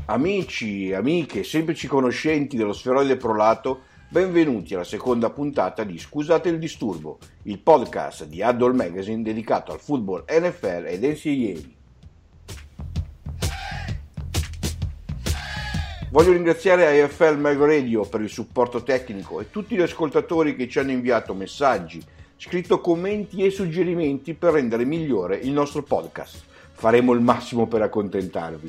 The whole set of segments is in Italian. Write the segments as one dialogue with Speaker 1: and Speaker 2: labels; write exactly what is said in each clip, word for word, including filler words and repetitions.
Speaker 1: Amici, amiche, semplici conoscenti dello sferoide prolato, benvenuti alla seconda puntata di Scusate il disturbo, il podcast di Huddle Magazine dedicato al football N F L ed N C A A. Voglio ringraziare A F L Mag Radio per il supporto tecnico e tutti gli ascoltatori che ci hanno inviato messaggi, scritto commenti e suggerimenti per rendere migliore il nostro podcast. Faremo il massimo per accontentarvi.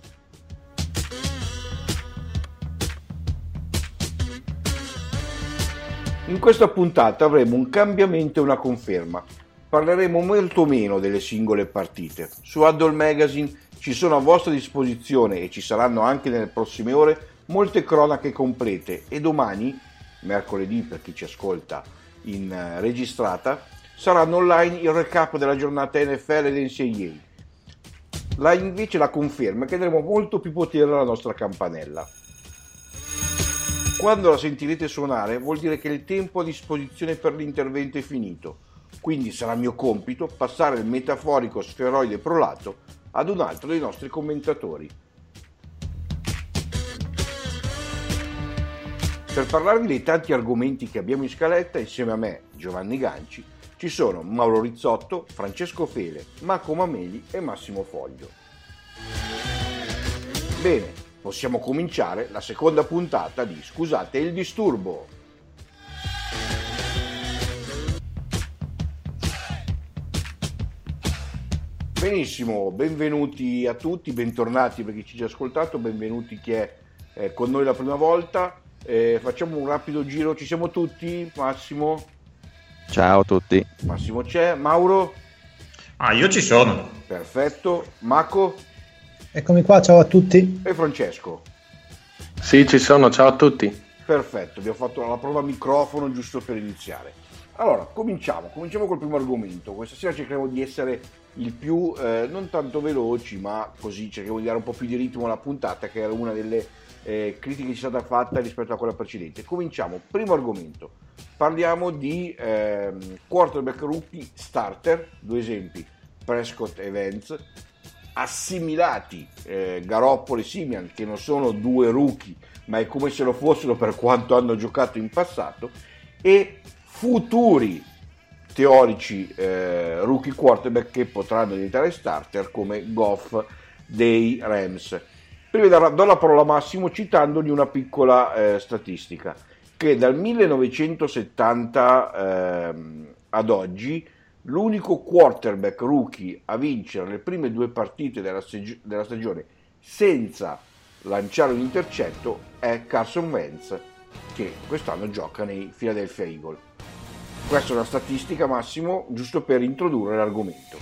Speaker 1: In questa puntata avremo un cambiamento e una conferma. Parleremo molto meno delle singole partite. Su Huddle Magazine ci sono a vostra disposizione, e ci saranno anche nelle prossime ore, molte cronache complete, e domani, mercoledì per chi ci ascolta in uh, registrata, saranno online il recap della giornata N F L ed N C A A. Là invece la conferma è che daremo molto più potere alla nostra campanella. Quando la sentirete suonare vuol dire che il tempo a disposizione per l'intervento è finito, quindi sarà mio compito passare il metaforico sferoide prolato ad un altro dei nostri commentatori. Per parlarvi dei tanti argomenti che abbiamo in scaletta, insieme a me, Giovanni Ganci, ci sono Mauro Rizzotto, Francesco Fele, Marco Mameli e Massimo Foglio. Bene, possiamo cominciare la seconda puntata di Scusate il disturbo. Benissimo, benvenuti a tutti, bentornati per chi ci ha ascoltato, benvenuti chi è eh, con noi la prima volta. Eh, facciamo un rapido giro, ci siamo tutti? Massimo?
Speaker 2: Ciao a tutti.
Speaker 1: Massimo c'è, Mauro?
Speaker 3: Ah, io ci sono.
Speaker 1: Perfetto, Marco?
Speaker 4: Eccomi qua, ciao a tutti.
Speaker 1: E Francesco?
Speaker 5: Sì, ci sono, ciao a tutti.
Speaker 1: Perfetto, abbiamo fatto la prova microfono giusto per iniziare. Allora, cominciamo, cominciamo col primo argomento. Questa sera cercheremo di essere il più, eh, non tanto veloci, ma così cercheremo di dare un po' più di ritmo alla puntata, che era una delle eh, critiche che ci è stata fatta rispetto a quella precedente. Cominciamo, primo argomento. Parliamo di eh, quarterback rookie starter, due esempi, Prescott e Vance, assimilati eh, Garoppolo e Simeon, che non sono due rookie ma è come se lo fossero per quanto hanno giocato in passato, e futuri teorici eh, rookie quarterback che potranno diventare starter come Goff dei Rams. Prima do la, do la parola a Massimo citandogli una piccola eh, statistica, che dal millenovecentosettanta ehm, ad oggi l'unico quarterback rookie a vincere le prime due partite della, stag- della stagione senza lanciare un intercetto è Carson Wentz, che quest'anno gioca nei Philadelphia Eagles. Questa è una statistica, Massimo, giusto per introdurre l'argomento.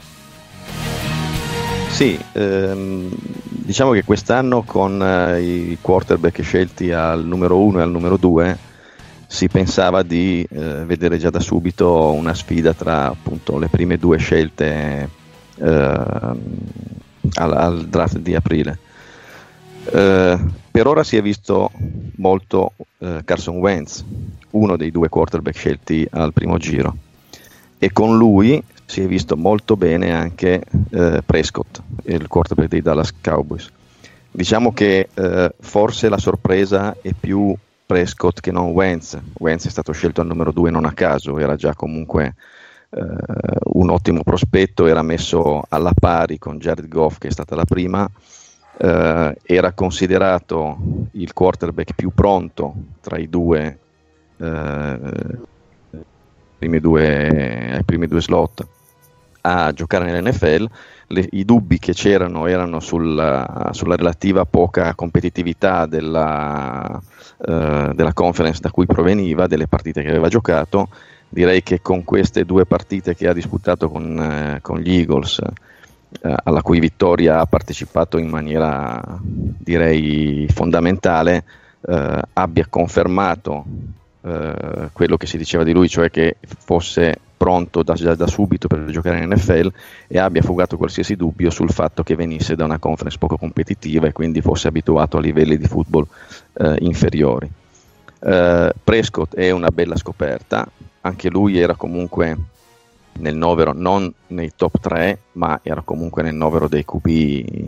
Speaker 2: Sì, ehm, diciamo che quest'anno con eh, i quarterback scelti al numero uno e al numero due si pensava di eh, vedere già da subito una sfida tra appunto le prime due scelte eh, al, al draft di aprile. Eh, per ora si è visto molto eh, Carson Wentz, uno dei due quarterback scelti al primo giro, e con lui si è visto molto bene anche eh, Prescott, il quarterback dei Dallas Cowboys. Diciamo che eh, forse la sorpresa è più Prescott che non Wentz. Wentz è stato scelto al numero due non a caso, era già comunque eh, un ottimo prospetto, era messo alla pari con Jared Goff, che è stata la prima, eh, era considerato il quarterback più pronto tra i due, eh, primi due ai primi due slot a giocare nell'N F L. Le, i dubbi che c'erano erano sulla, sulla relativa poca competitività della, uh, della conference da cui proveniva, delle partite che aveva giocato. Direi che con queste due partite che ha disputato con, uh, con gli Eagles, uh, alla cui vittoria ha partecipato in maniera direi fondamentale, uh, abbia confermato uh, quello che si diceva di lui, cioè che fosse pronto da, da, da subito per giocare in N F L, e abbia fugato qualsiasi dubbio sul fatto che venisse da una conference poco competitiva e quindi fosse abituato a livelli di football eh, inferiori. Eh, Prescott è una bella scoperta, anche lui era comunque nel novero, non nei top tre, ma era comunque nel novero dei Q B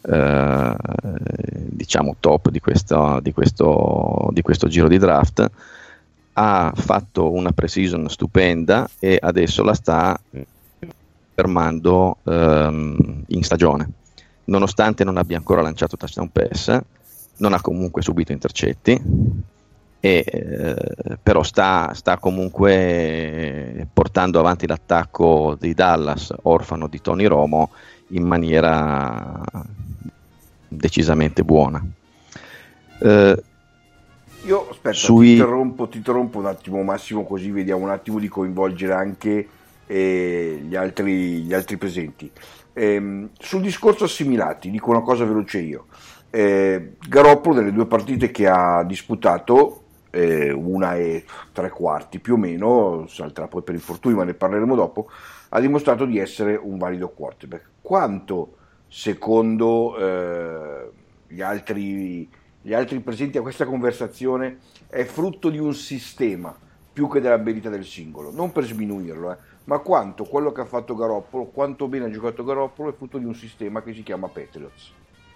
Speaker 2: eh, diciamo top di questo, di, questo, di questo giro di draft, ha fatto una pre-season stupenda e adesso la sta fermando ehm, in stagione, nonostante non abbia ancora lanciato touchdown pass, non ha comunque subito intercetti, e, eh, però sta, sta comunque portando avanti l'attacco di Dallas, orfano di Tony Romo, in maniera decisamente buona. Eh,
Speaker 1: Io aspetta,
Speaker 2: sui...
Speaker 1: ti, interrompo, ti interrompo un attimo Massimo, così vediamo un attimo di coinvolgere anche eh, gli, altri, gli altri presenti. Eh, sul discorso assimilati dico una cosa veloce io. Eh, Garoppolo nelle due partite che ha disputato, eh, una e tre quarti più o meno, salterà poi per infortuni ma ne parleremo dopo, ha dimostrato di essere un valido quarterback. Quanto secondo eh, gli altri gli altri presenti a questa conversazione è frutto di un sistema più che dell'abilità del singolo, non per sminuirlo, eh, ma quanto quello che ha fatto Garoppolo, quanto bene ha giocato Garoppolo, è frutto di un sistema che si chiama Patriots.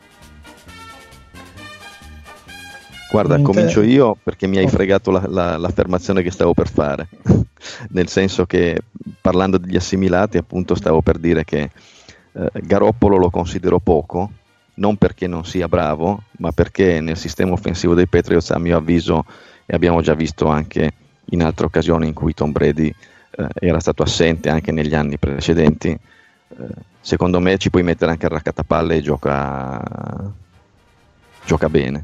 Speaker 2: Guarda,
Speaker 4: Inter-
Speaker 2: comincio io perché mi hai fregato la, la, l'affermazione che stavo per fare, nel senso che parlando degli assimilati appunto stavo per dire che eh, Garoppolo lo considero poco, non perché non sia bravo, ma perché nel sistema offensivo dei Patriots, a mio avviso, e abbiamo già visto anche in altre occasioni in cui Tom Brady eh, era stato assente anche negli anni precedenti, eh, secondo me ci puoi mettere anche il raccattapalle e gioca, gioca bene.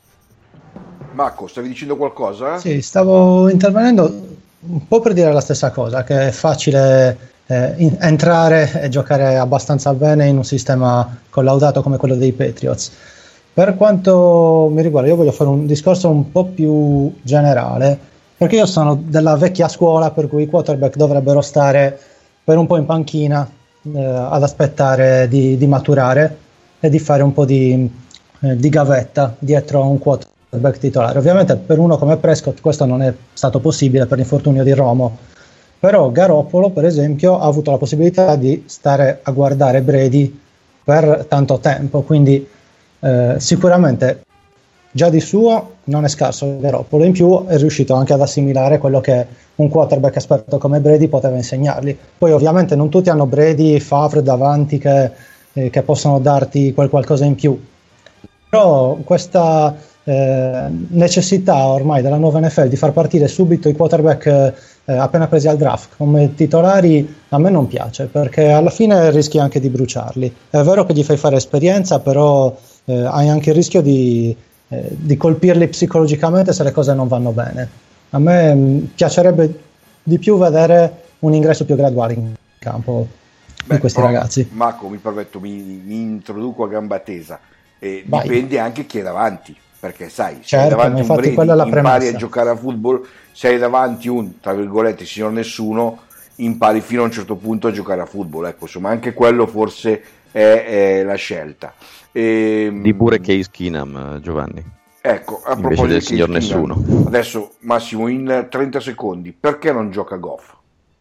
Speaker 1: Marco, stavi dicendo qualcosa?
Speaker 4: Sì, stavo intervenendo un po' per dire la stessa cosa, che è facile eh, in- entrare e giocare abbastanza bene in un sistema collaudato come quello dei Patriots. Per quanto mi riguarda, io voglio fare un discorso un po' più generale, perché io sono della vecchia scuola per cui i quarterback dovrebbero stare per un po' in panchina eh, ad aspettare di, di maturare e di fare un po' di, eh, di gavetta dietro a un quarterback titolare. Ovviamente per uno come Prescott questo non è stato possibile per l'infortunio di Romo, però Garoppolo per esempio ha avuto la possibilità di stare a guardare Brady per tanto tempo, quindi eh, sicuramente già di suo non è scarso Garoppolo, in più è riuscito anche ad assimilare quello che un quarterback esperto come Brady poteva insegnargli. Poi ovviamente non tutti hanno Brady, Favre davanti che, eh, che possono darti quel qualcosa in più, però questa eh, necessità ormai della nuova N F L di far partire subito i quarterback eh, appena presi al draft come titolari a me non piace, perché alla fine rischi anche di bruciarli. È vero che gli fai fare esperienza, però eh, hai anche il rischio di Eh, di colpirli psicologicamente se le cose non vanno bene. A me mh, piacerebbe di più vedere un ingresso più graduale in campo di questi
Speaker 1: però,
Speaker 4: ragazzi.
Speaker 1: Marco, mi permetto, mi, mi introduco a gamba tesa. Eh,
Speaker 4: Vai.
Speaker 1: dipende anche chi è davanti, perché sai, se
Speaker 4: Certo,
Speaker 1: hai davanti un
Speaker 4: infatti quella è la
Speaker 1: Brady impari
Speaker 4: premessa.
Speaker 1: a giocare a football, se hai davanti un, tra virgolette, signor nessuno, impari fino a un certo punto a giocare a football. Ecco, insomma, anche quello forse è, è la scelta. E,
Speaker 2: Di pure Case Keenum, Giovanni.
Speaker 1: Ecco, a
Speaker 2: Invece
Speaker 1: proposito
Speaker 2: del
Speaker 1: di
Speaker 2: signor
Speaker 1: Case Keenum,
Speaker 2: nessuno.
Speaker 1: adesso Massimo in trenta secondi, perché non gioca Goff?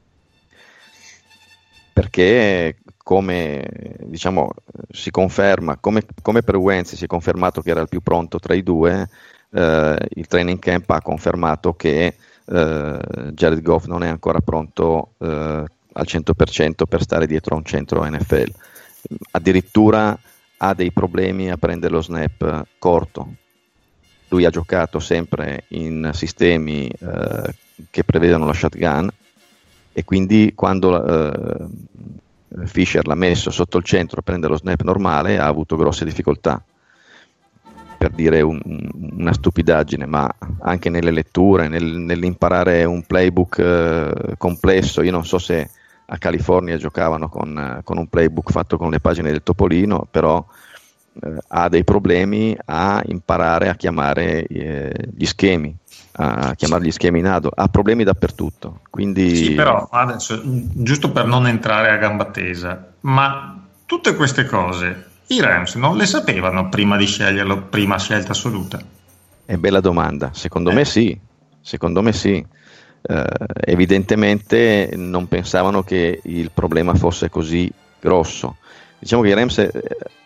Speaker 2: Perché come diciamo si conferma, come, come per Wentz si è confermato che era il più pronto tra i due, eh, il training camp ha confermato che eh, Jared Goff non è ancora pronto eh, al cento per cento per stare dietro a un centro N F L. Addirittura ha dei problemi a prendere lo snap corto. Lui ha giocato sempre in sistemi eh, che prevedono la shotgun, e quindi quando eh, Fisher l'ha messo sotto il centro a prendere lo snap normale ha avuto grosse difficoltà. Per dire un, una stupidaggine, ma anche nelle letture, nel, nell'imparare un playbook eh, complesso. Io non so se a California giocavano con, con un playbook fatto con le pagine del Topolino, però eh, ha dei problemi a imparare a chiamare eh, gli schemi, a chiamare gli schemi in ado, ha problemi dappertutto. Quindi...
Speaker 3: Sì, però adesso, giusto per non entrare a gamba tesa, ma tutte queste cose i Rams non le sapevano prima di sceglierlo, prima scelta assoluta?
Speaker 2: È bella domanda, secondo
Speaker 3: eh.
Speaker 2: me sì, secondo me sì. Uh, evidentemente non pensavano che il problema fosse così grosso. Diciamo che i Rams eh,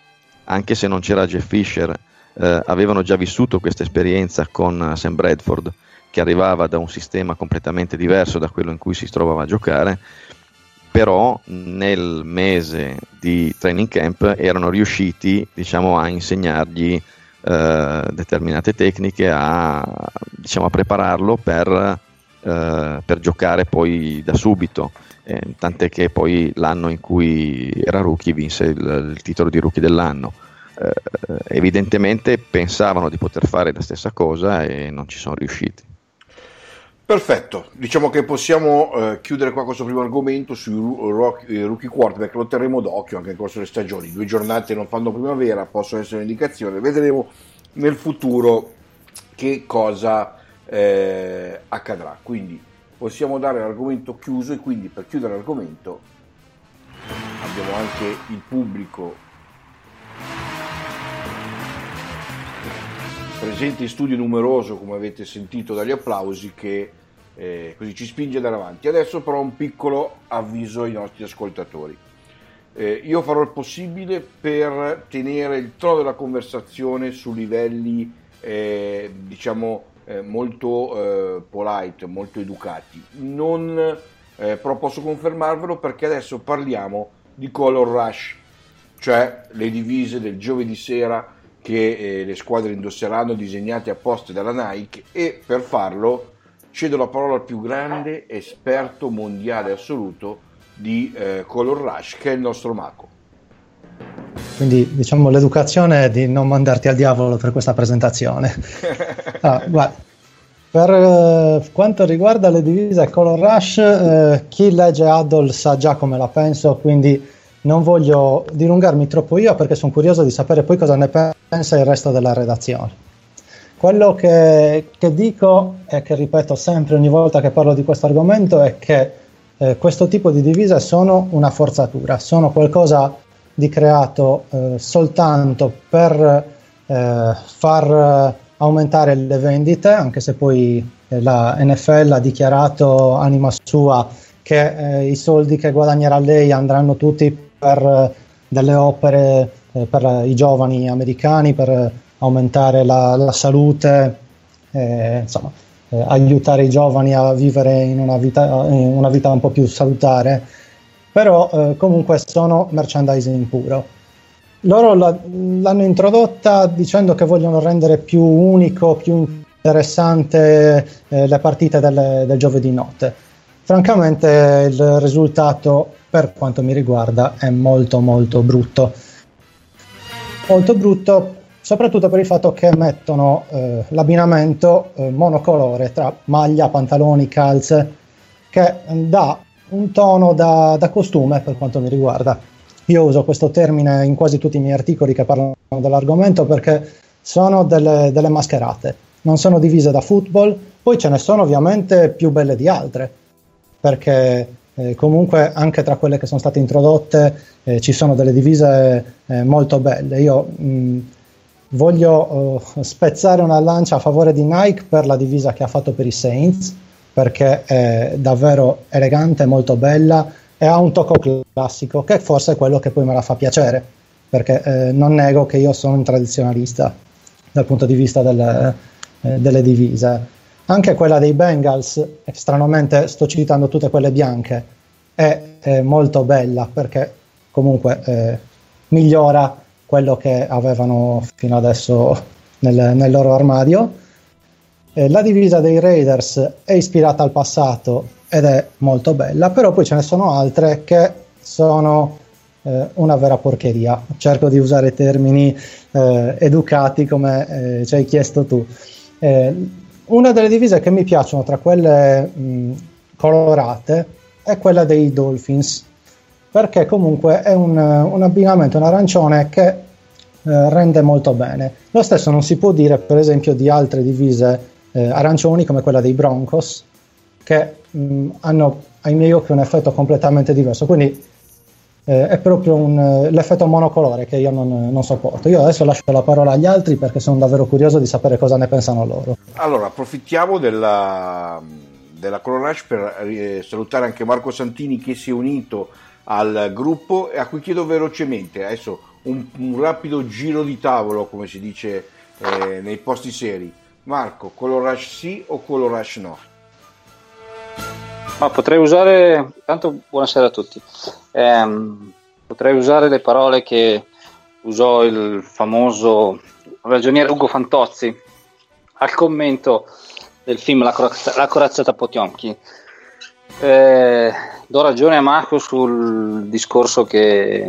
Speaker 2: anche se non c'era Jeff Fisher, eh, avevano già vissuto questa esperienza con Sam Bradford, che arrivava da un sistema completamente diverso da quello in cui si trovava a giocare, però nel mese di training camp erano riusciti, diciamo, a insegnargli eh, determinate tecniche, a, diciamo, a prepararlo per, eh, per giocare poi da subito, eh, tant'è che poi l'anno in cui era rookie vinse il, il titolo di rookie dell'anno. Eh, evidentemente pensavano di poter fare la stessa cosa e non ci sono riusciti.
Speaker 1: Perfetto, diciamo che possiamo eh, chiudere qua questo primo argomento sui rookie, rookie quarterback. Lo terremo d'occhio anche nel corso delle stagioni. Due giornate non fanno primavera, possono essere un'indicazione. Vedremo nel futuro che cosa eh, accadrà. Quindi possiamo dare l'argomento chiuso, e quindi per chiudere l'argomento abbiamo anche il pubblico presente in studio, numeroso, come avete sentito dagli applausi, che eh, così ci spinge ad andare avanti. Adesso però un piccolo avviso ai nostri ascoltatori. Eh, io farò il possibile per tenere il tono della conversazione su livelli eh, diciamo eh, molto eh, polite, molto educati. Non eh, però posso confermarvelo, perché adesso parliamo di Color Rush, cioè le divise del giovedì sera che eh, le squadre indosseranno, disegnate apposta dalla Nike, e per farlo cedo la parola al più grande esperto mondiale assoluto di eh, Color Rush, che è il nostro Mako.
Speaker 4: Quindi diciamo l'educazione è di non mandarti al diavolo per questa presentazione. Allora, guarda, per eh, quanto riguarda le divise Color Rush, eh, chi legge Huddle sa già come la penso, quindi non voglio dilungarmi troppo io, perché sono curioso di sapere poi cosa ne pensa il resto della redazione. Quello che, che dico, e che ripeto sempre ogni volta che parlo di questo argomento, è che eh, questo tipo di divise sono una forzatura, sono qualcosa di creato eh, soltanto per eh, far aumentare le vendite, anche se poi eh, la N F L ha dichiarato anima sua che eh, i soldi che guadagnerà lei andranno tutti per eh, delle opere eh, per i giovani americani, per aumentare la, la salute, eh, insomma, eh, aiutare i giovani a vivere in una vita, in una vita un po' più salutare, però eh, comunque sono merchandising puro. Loro la, l'hanno introdotta dicendo che vogliono rendere più unico, più interessante eh, le partite del, del giovedì notte. Francamente il risultato, per quanto mi riguarda, è molto molto brutto. Molto brutto soprattutto per il fatto che mettono eh, l'abbinamento eh, monocolore tra maglia, pantaloni, calze, che dà un tono da, da costume per quanto mi riguarda. Io uso questo termine in quasi tutti i miei articoli che parlano dell'argomento, perché sono delle, delle mascherate, non sono divise da football. Poi ce ne sono ovviamente più belle di altre, perché eh, comunque anche tra quelle che sono state introdotte eh, ci sono delle divise eh, molto belle. Io mh, voglio uh, spezzare una lancia a favore di Nike per la divisa che ha fatto per i Saints, perché è davvero elegante, molto bella, e ha un tocco classico, che forse è quello che poi me la fa piacere, perché eh, non nego che io sono un tradizionalista dal punto di vista delle, eh, delle divise. Anche quella dei Bengals, stranamente sto citando tutte quelle bianche, è, è molto bella, perché comunque eh, migliora quello che avevano fino adesso nel, nel loro armadio. Eh, la divisa dei Raiders è ispirata al passato ed è molto bella, però poi ce ne sono altre che sono eh, una vera porcheria. Cerco di usare termini eh, educati come eh, ci hai chiesto tu. Eh, una delle divise che mi piacciono tra quelle mh, colorate è quella dei Dolphins, perché comunque è un, un abbinamento, un arancione che eh, rende molto bene. Lo stesso non si può dire per esempio di altre divise eh, arancioni come quella dei Broncos, che mh, hanno ai miei occhi un effetto completamente diverso, quindi eh, è proprio un, l'effetto monocolore che io non, non sopporto. Io adesso lascio la parola agli altri, perché sono davvero curioso di sapere cosa ne pensano loro.
Speaker 1: Allora, approfittiamo della, della Color Rush per eh, salutare anche Marco Santini, che si è unito al gruppo e a cui chiedo velocemente adesso un, un rapido giro di tavolo, come si dice eh, nei posti seri. Marco, Color Rush sì o Color Rush no?
Speaker 6: Ma potrei usare, intanto buonasera a tutti, ehm, potrei usare le parole che usò il famoso ragioniere Ugo Fantozzi al commento del film La, corazza, la corazzata Potionchi. Eh, do ragione a Marco sul discorso che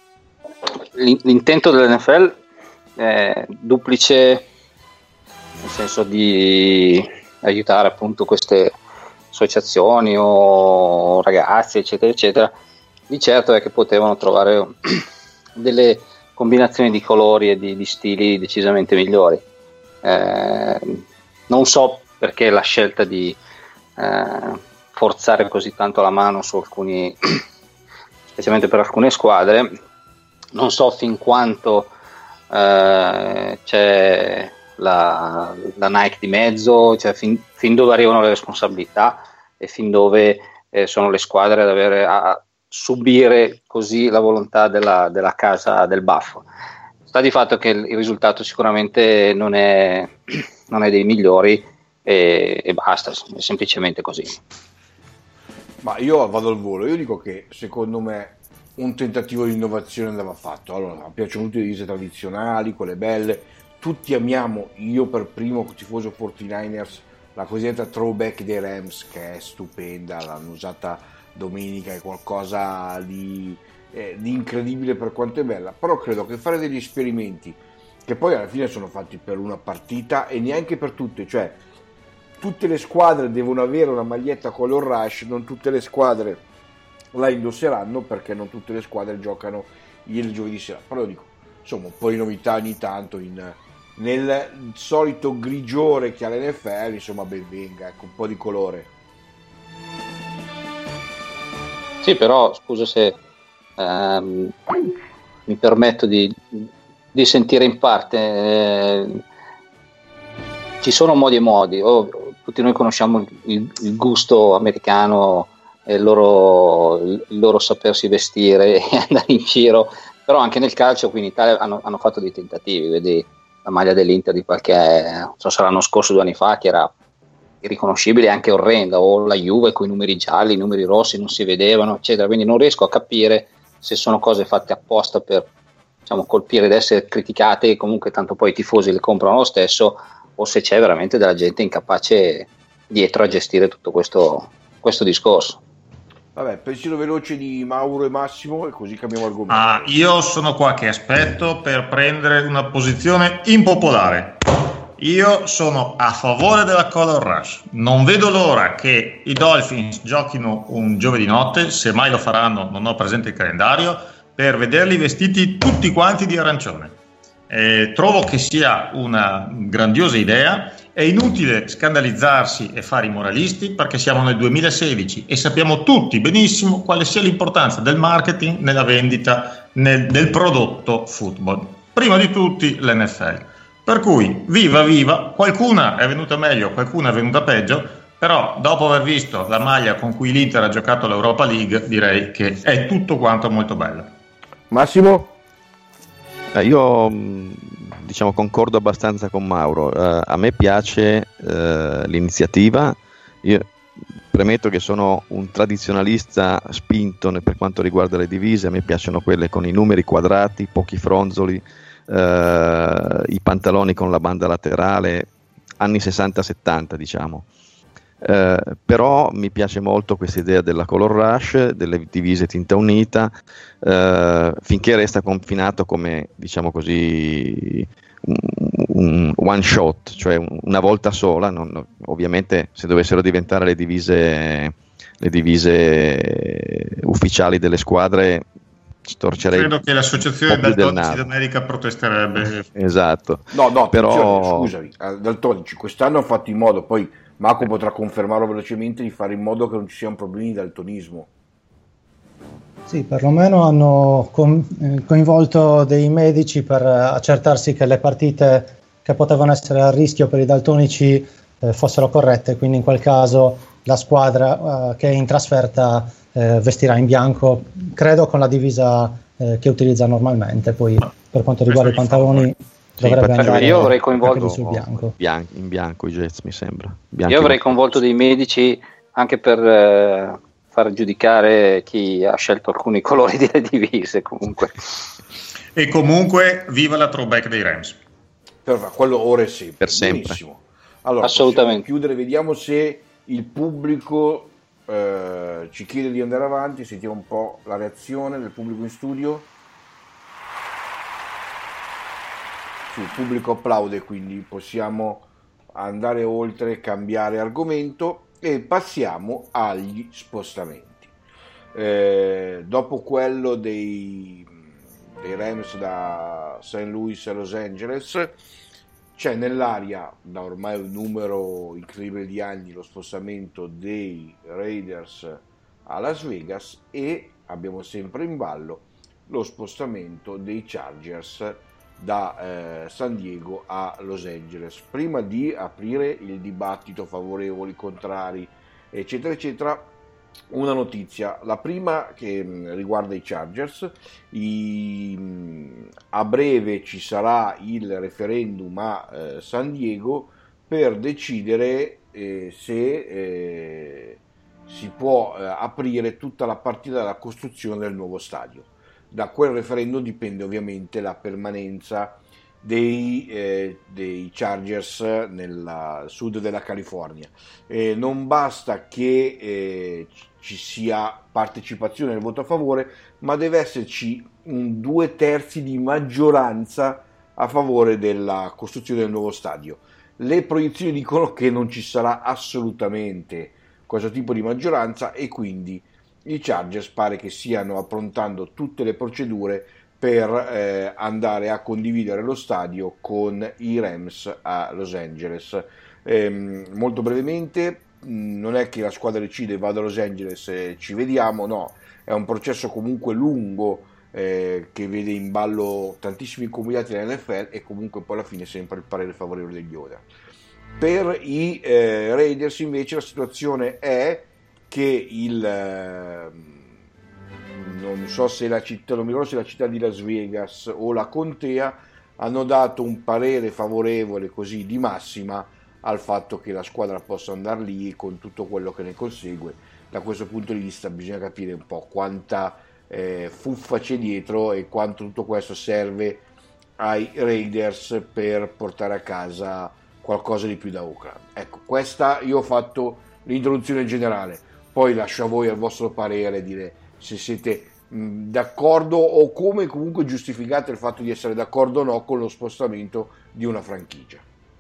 Speaker 6: l'intento dell'N F L è duplice, nel senso di aiutare appunto queste associazioni o ragazzi eccetera eccetera. Di certo è che potevano trovare delle combinazioni di colori e di, di stili decisamente migliori. Eh, non so perché la scelta di eh, forzare così tanto la mano su alcuni, specialmente per alcune squadre. Non so fin quanto eh, c'è la, la Nike di mezzo, cioè fin, fin dove arrivano le responsabilità e fin dove eh, sono le squadre ad avere a subire così la volontà della, della casa del baffo. Sta di fatto che il, il risultato sicuramente non è, non è dei migliori e, e basta, è semplicemente così.
Speaker 1: Ma io vado al volo, io dico che secondo me un tentativo di innovazione andava fatto. Allora, mi piacciono tutte le divise tradizionali, quelle belle, tutti amiamo, io per primo tifoso quarantanovers, la cosiddetta throwback dei Rams, che è stupenda, l'hanno usata domenica, è qualcosa di, eh, di incredibile per quanto è bella. Però credo che fare degli esperimenti che poi alla fine sono fatti per una partita e neanche per tutte, cioè tutte le squadre devono avere una maglietta Color Rush, non tutte le squadre la indosseranno perché non tutte le squadre giocano il giovedì sera. Però dico, insomma, un po' di novità ogni tanto in, nel solito grigiore che ha l'N F L, insomma, ben venga, ecco, un po' di colore.
Speaker 6: Sì, però scusa se ehm, mi permetto di, di sentire in parte, eh, ci sono modi e modi. Oh, tutti noi conosciamo il, il gusto americano e il loro, il loro sapersi vestire e andare in giro, però anche nel calcio qui in Italia hanno, hanno fatto dei tentativi. Vedi la maglia dell'Inter di qualche, non so se l'anno scorso, due anni fa, che era irriconoscibile e anche orrenda, o la Juve con i numeri gialli, i numeri rossi non si vedevano eccetera. Quindi non riesco a capire se sono cose fatte apposta per, diciamo, colpire ed essere criticate e comunque tanto poi i tifosi le comprano lo stesso, o se c'è veramente della gente incapace dietro a gestire tutto questo, questo discorso.
Speaker 1: Vabbè, pensiero veloce di Mauro e Massimo e così cambiamo argomento.
Speaker 3: Ah, io sono qua che aspetto per prendere una posizione impopolare. Io sono a favore della Color Rush. Non vedo l'ora che i Dolphins giochino un giovedì notte, se mai lo faranno non ho presente il calendario, per vederli vestiti tutti quanti di arancione. Eh, trovo che sia una grandiosa idea. È inutile scandalizzarsi e fare i moralisti perché siamo nel duemilasedici e sappiamo tutti benissimo quale sia l'importanza del marketing nella vendita nel, del prodotto football. Prima di tutti l'N F L. Per cui viva viva, qualcuna è venuta meglio, qualcuna è venuta peggio, però dopo aver visto la maglia con cui l'Inter ha giocato l'Europa League direi che è tutto quanto molto bello.
Speaker 1: Massimo?
Speaker 2: Eh, io diciamo concordo abbastanza con Mauro. Uh, a me piace uh, l'iniziativa. Io premetto che sono un tradizionalista spinto per quanto riguarda le divise. A me piacciono quelle con i numeri quadrati, pochi fronzoli, uh, i pantaloni con la banda laterale, anni sessanta settanta diciamo. Uh, però mi piace molto questa idea della Color Rush, delle divise tinta unita, uh, finché resta confinato come, diciamo così, un, un one shot, cioè una volta sola. Non, ovviamente se dovessero diventare le divise, le divise ufficiali delle squadre, storcerei.
Speaker 3: Credo che l'associazione Daltonici d'America protesterebbe.
Speaker 2: Esatto.
Speaker 1: No, no,
Speaker 2: però
Speaker 1: scusami, Daltonici quest'anno hanno fatto in modo, poi Marco potrà confermarlo velocemente, di fare in modo che non ci siano problemi di daltonismo.
Speaker 4: Sì, perlomeno hanno coinvolto dei medici per accertarsi che le partite che potevano essere a rischio per i daltonici eh, fossero corrette, quindi in quel caso la squadra eh, che è in trasferta eh, vestirà in bianco, credo con la divisa eh, che utilizza normalmente. Poi per quanto riguarda i pantaloni
Speaker 2: Sì,
Speaker 4: dovrebbe andare
Speaker 6: io avrei coinvolto
Speaker 4: sul bianco.
Speaker 2: Bian- in bianco i Jets, mi sembra. Bianchi
Speaker 6: Io avrei coinvolto dei medici anche per eh, far giudicare chi ha scelto alcuni colori delle divise comunque.
Speaker 3: E comunque viva la throwback dei Rams.
Speaker 1: Per quello ora e sempre.
Speaker 2: Per sempre.
Speaker 1: Benissimo. Allora,
Speaker 6: Assolutamente.
Speaker 1: Chiudere, vediamo se il pubblico eh, ci chiede di andare avanti, sentiamo un po' la reazione del pubblico in studio. Sì, il pubblico applaude, quindi possiamo andare oltre, cambiare argomento e passiamo agli spostamenti. Eh, dopo quello dei, dei Rams da Saint Louis a Los Angeles, c'è nell'aria da ormai un numero incredibile di anni lo spostamento dei Raiders a Las Vegas e abbiamo sempre in ballo lo spostamento dei Chargers da eh, San Diego a Los Angeles. Prima di aprire il dibattito favorevoli, contrari, eccetera eccetera, una notizia, la prima che mh, riguarda i Chargers. I, mh, a breve ci sarà il referendum a eh, San Diego per decidere eh, se eh, si può eh, aprire tutta la partita della costruzione del nuovo stadio. Da quel referendum dipende ovviamente la permanenza dei, eh, dei Chargers nel sud della California. Eh, non basta che eh, ci sia partecipazione nel voto a favore, ma deve esserci un due terzi di maggioranza a favore della costruzione del nuovo stadio. Le proiezioni dicono che non ci sarà assolutamente questo tipo di maggioranza e quindi i Chargers pare che stiano approntando tutte le procedure per eh, andare a condividere lo stadio con i Rams a Los Angeles. Ehm, molto brevemente, mh, non è che la squadra decide vado a Los Angeles e ci vediamo, no, è un processo comunque lungo eh, che vede in ballo tantissimi candidati dell'N F L e comunque poi alla fine sempre il parere favorevole degli owner. Per i eh, Raiders invece la situazione è che il eh, non so se la città, non mi ricordo se la città di Las Vegas o la contea hanno dato un parere favorevole così di massima al fatto che la squadra possa andare lì con tutto quello che ne consegue. Da questo punto di vista bisogna capire un po' quanta eh, fuffa c'è dietro e quanto tutto questo serve ai Raiders per portare a casa qualcosa di più da Oakland. Ecco, questa io ho fatto l'introduzione generale, poi lascio a voi al vostro parere dire se siete mh, d'accordo o come comunque giustificate il fatto di essere d'accordo o no con lo spostamento di una franchigia.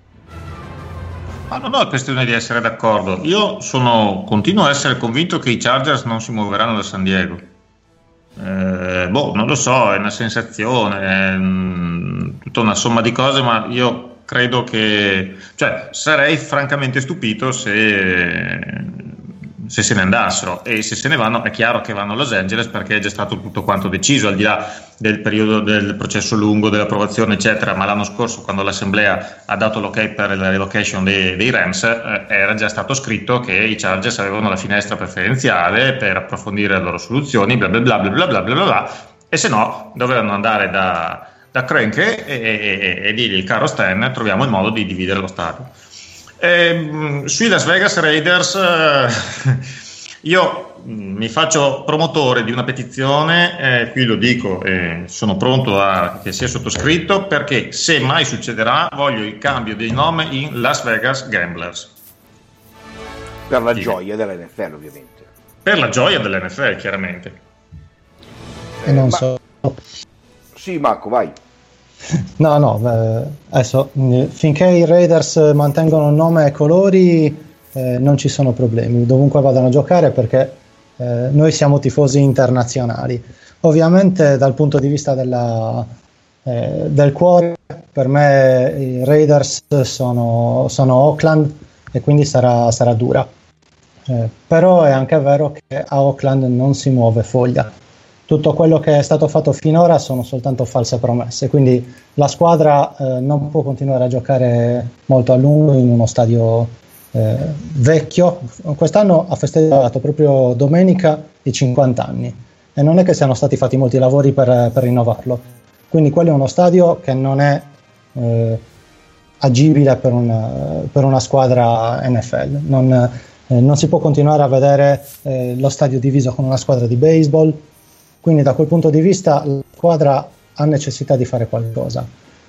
Speaker 3: Ma non ho questione di essere d'accordo, io sono, continuo a essere convinto che i Chargers non si muoveranno da San Diego. Eh, boh, non lo so, è una sensazione, è mh, tutta una somma di cose, ma io credo che, cioè, sarei francamente stupito se se se ne andassero, e se se ne vanno è chiaro che vanno a Los Angeles perché è già stato tutto quanto deciso, al di là del periodo del processo lungo dell'approvazione eccetera, ma l'anno scorso quando l'assemblea ha dato l'ok per la relocation dei, dei Rams eh, era già stato scritto che i Chargers avevano la finestra preferenziale per approfondire le loro soluzioni, bla bla bla bla bla bla bla, bla e se no dovevano andare da, da Kroenke e, e, e dirgli caro Stan, troviamo il modo di dividere lo stadio. Eh, sui Las Vegas Raiders eh, io mh, mi faccio promotore di una petizione, eh, qui lo dico, eh, sono pronto a che sia sottoscritto, perché se mai succederà voglio il cambio di nome in Las Vegas Gamblers,
Speaker 1: per la
Speaker 3: sì.
Speaker 1: gioia dell'N F L ovviamente,
Speaker 3: per la gioia dell'N F L chiaramente.
Speaker 4: E non
Speaker 1: ma...
Speaker 4: so.
Speaker 1: Sì, Marco, vai.
Speaker 4: No, no, eh, adesso finché i Raiders mantengono nome e colori eh, non ci sono problemi, dovunque vadano a giocare, perché eh, noi siamo tifosi internazionali. Ovviamente dal punto di vista della, eh, del cuore, per me i Raiders sono, sono Oakland e quindi sarà, sarà dura. Eh, però è anche vero che a Oakland non si muove foglia. Tutto quello che è stato fatto finora sono soltanto false promesse, quindi la squadra eh, non può continuare a giocare molto a lungo in uno stadio eh, vecchio. Quest'anno ha festeggiato proprio domenica i cinquanta anni e non è che siano stati fatti molti lavori per, per rinnovarlo, quindi quello è uno stadio che non è eh, agibile per una, per una squadra N F L. Non, eh, non si può continuare a vedere eh, lo stadio diviso con una squadra di baseball, quindi da quel punto di vista la squadra ha necessità di fare qualcosa.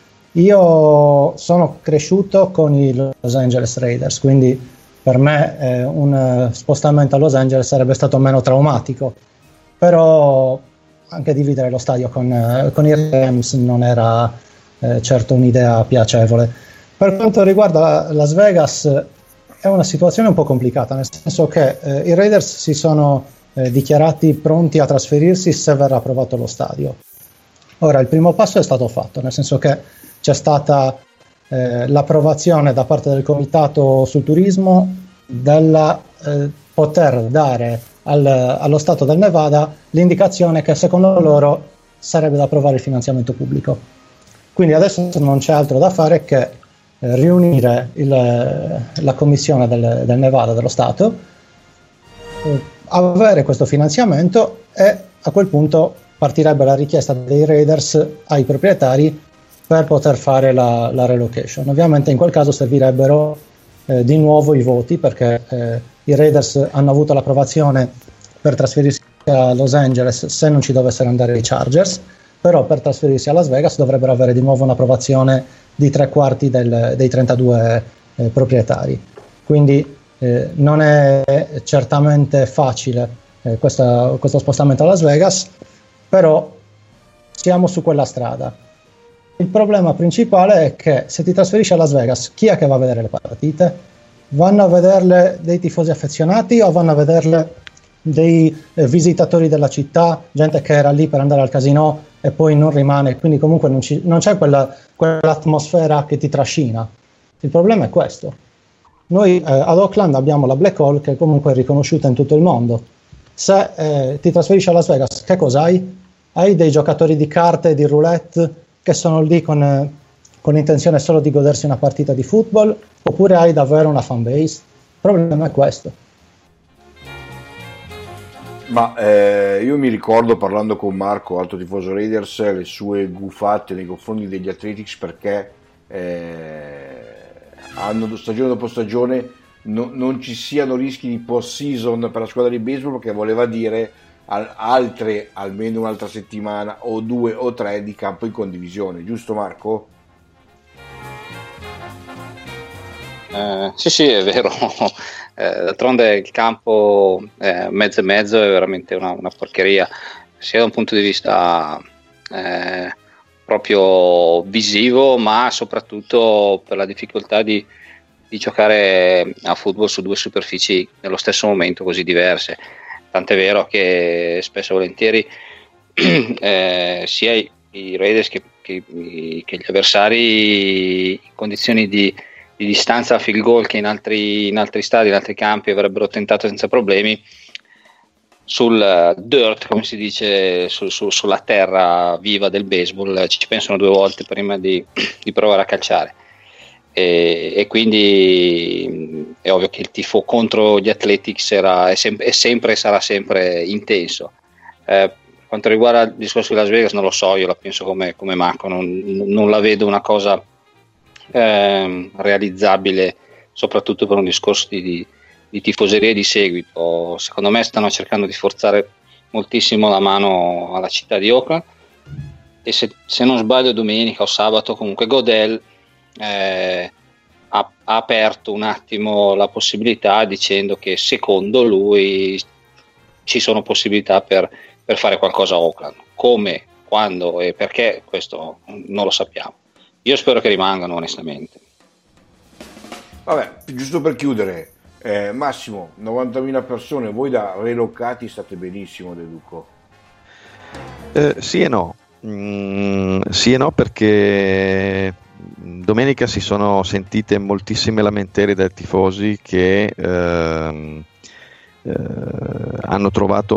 Speaker 4: Io sono cresciuto con i Los Angeles Raiders, quindi per me eh, un spostamento a Los Angeles sarebbe stato meno traumatico, però anche dividere lo stadio con, eh, con i Rams non era eh, certo un'idea piacevole. Per quanto riguarda Las Vegas è una situazione un po' complicata, nel senso che eh, i Raiders si sono eh, dichiarati pronti a trasferirsi se verrà approvato lo stadio. Ora il primo passo è stato fatto, nel senso che c'è stata eh, l'approvazione da parte del comitato sul turismo della eh, poter dare al, allo Stato del Nevada l'indicazione che secondo loro sarebbe da approvare il finanziamento pubblico. Quindi adesso non c'è altro da fare che eh, riunire il, la commissione del, del Nevada, dello Stato, eh, avere questo finanziamento e a quel punto partirebbe la richiesta dei Raiders ai proprietari per poter fare la, la relocation. Ovviamente in quel caso servirebbero eh, di nuovo i voti, perché eh, i Raiders hanno avuto l'approvazione per trasferirsi a Los Angeles se non ci dovessero andare i Chargers, però per trasferirsi a Las Vegas dovrebbero avere di nuovo un'approvazione di tre quarti del, dei trentadue eh, proprietari. Quindi eh, non è certamente facile eh, questa, questo spostamento a Las Vegas, però siamo su quella strada. Il problema principale è che se ti trasferisci a Las Vegas, chi è che va a vedere le partite? Vanno a vederle dei tifosi affezionati o vanno a vederle dei eh, visitatori della città, gente che era lì per andare al casino e poi non rimane, quindi comunque non, ci, non c'è quella, quell'atmosfera che ti trascina. Il problema è questo. Noi eh, ad Oakland abbiamo la Black Hole, che comunque è riconosciuta in tutto il mondo. Se eh, ti trasferisci a Las Vegas, che cosa hai? Hai dei giocatori di carte e di roulette che sono lì con, eh, con intenzione solo di godersi una partita di football, oppure hai davvero una fan base? Il problema è questo.
Speaker 1: Ma eh, io mi ricordo, parlando con Marco, altro tifoso Raiders, le sue gufate nei confronti degli Athletics, perché eh, hanno stagione dopo stagione no, non ci siano rischi di post season per la squadra di baseball, perché voleva dire altre almeno un'altra settimana o due o tre di campo in condivisione, giusto Marco?
Speaker 6: Eh, sì sì è vero, eh, d'altronde il campo eh, mezzo e mezzo è veramente una, una porcheria, sia da un punto di vista eh, proprio visivo, ma soprattutto per la difficoltà di, di giocare a football su due superfici nello stesso momento così diverse. Tant'è vero che spesso e volentieri eh, sia i, i Raiders che, che, che gli avversari in condizioni di, di distanza a field goal che in altri, in altri stadi, in altri campi avrebbero tentato senza problemi, sul dirt, come si dice, su, su, sulla terra viva del baseball, ci pensano due volte prima di, di provare a calciare. E, e quindi è ovvio che il tifo contro gli Athletics era, è, sem- è sempre e sarà sempre intenso. Eh, quanto riguarda il discorso di Las Vegas non lo so, io la penso come, come Marco, non, non la vedo una cosa eh, realizzabile, soprattutto per un discorso di, di, di tifoseria e di seguito. Secondo me stanno cercando di forzare moltissimo la mano alla città di Oakland, e se, se non sbaglio domenica o sabato comunque Godel Eh, ha, ha aperto un attimo la possibilità dicendo che secondo lui ci sono possibilità per, per fare qualcosa a Oakland. Come, quando e perché questo non lo sappiamo. Io spero che rimangano, onestamente.
Speaker 1: Vabbè, giusto per chiudere, eh, Massimo, novantamila persone, voi da relocati state benissimo, deduco.
Speaker 2: Eh, sì e no, mm, sì e no, perché domenica si sono sentite moltissime lamentele dai tifosi che ehm, eh, hanno trovato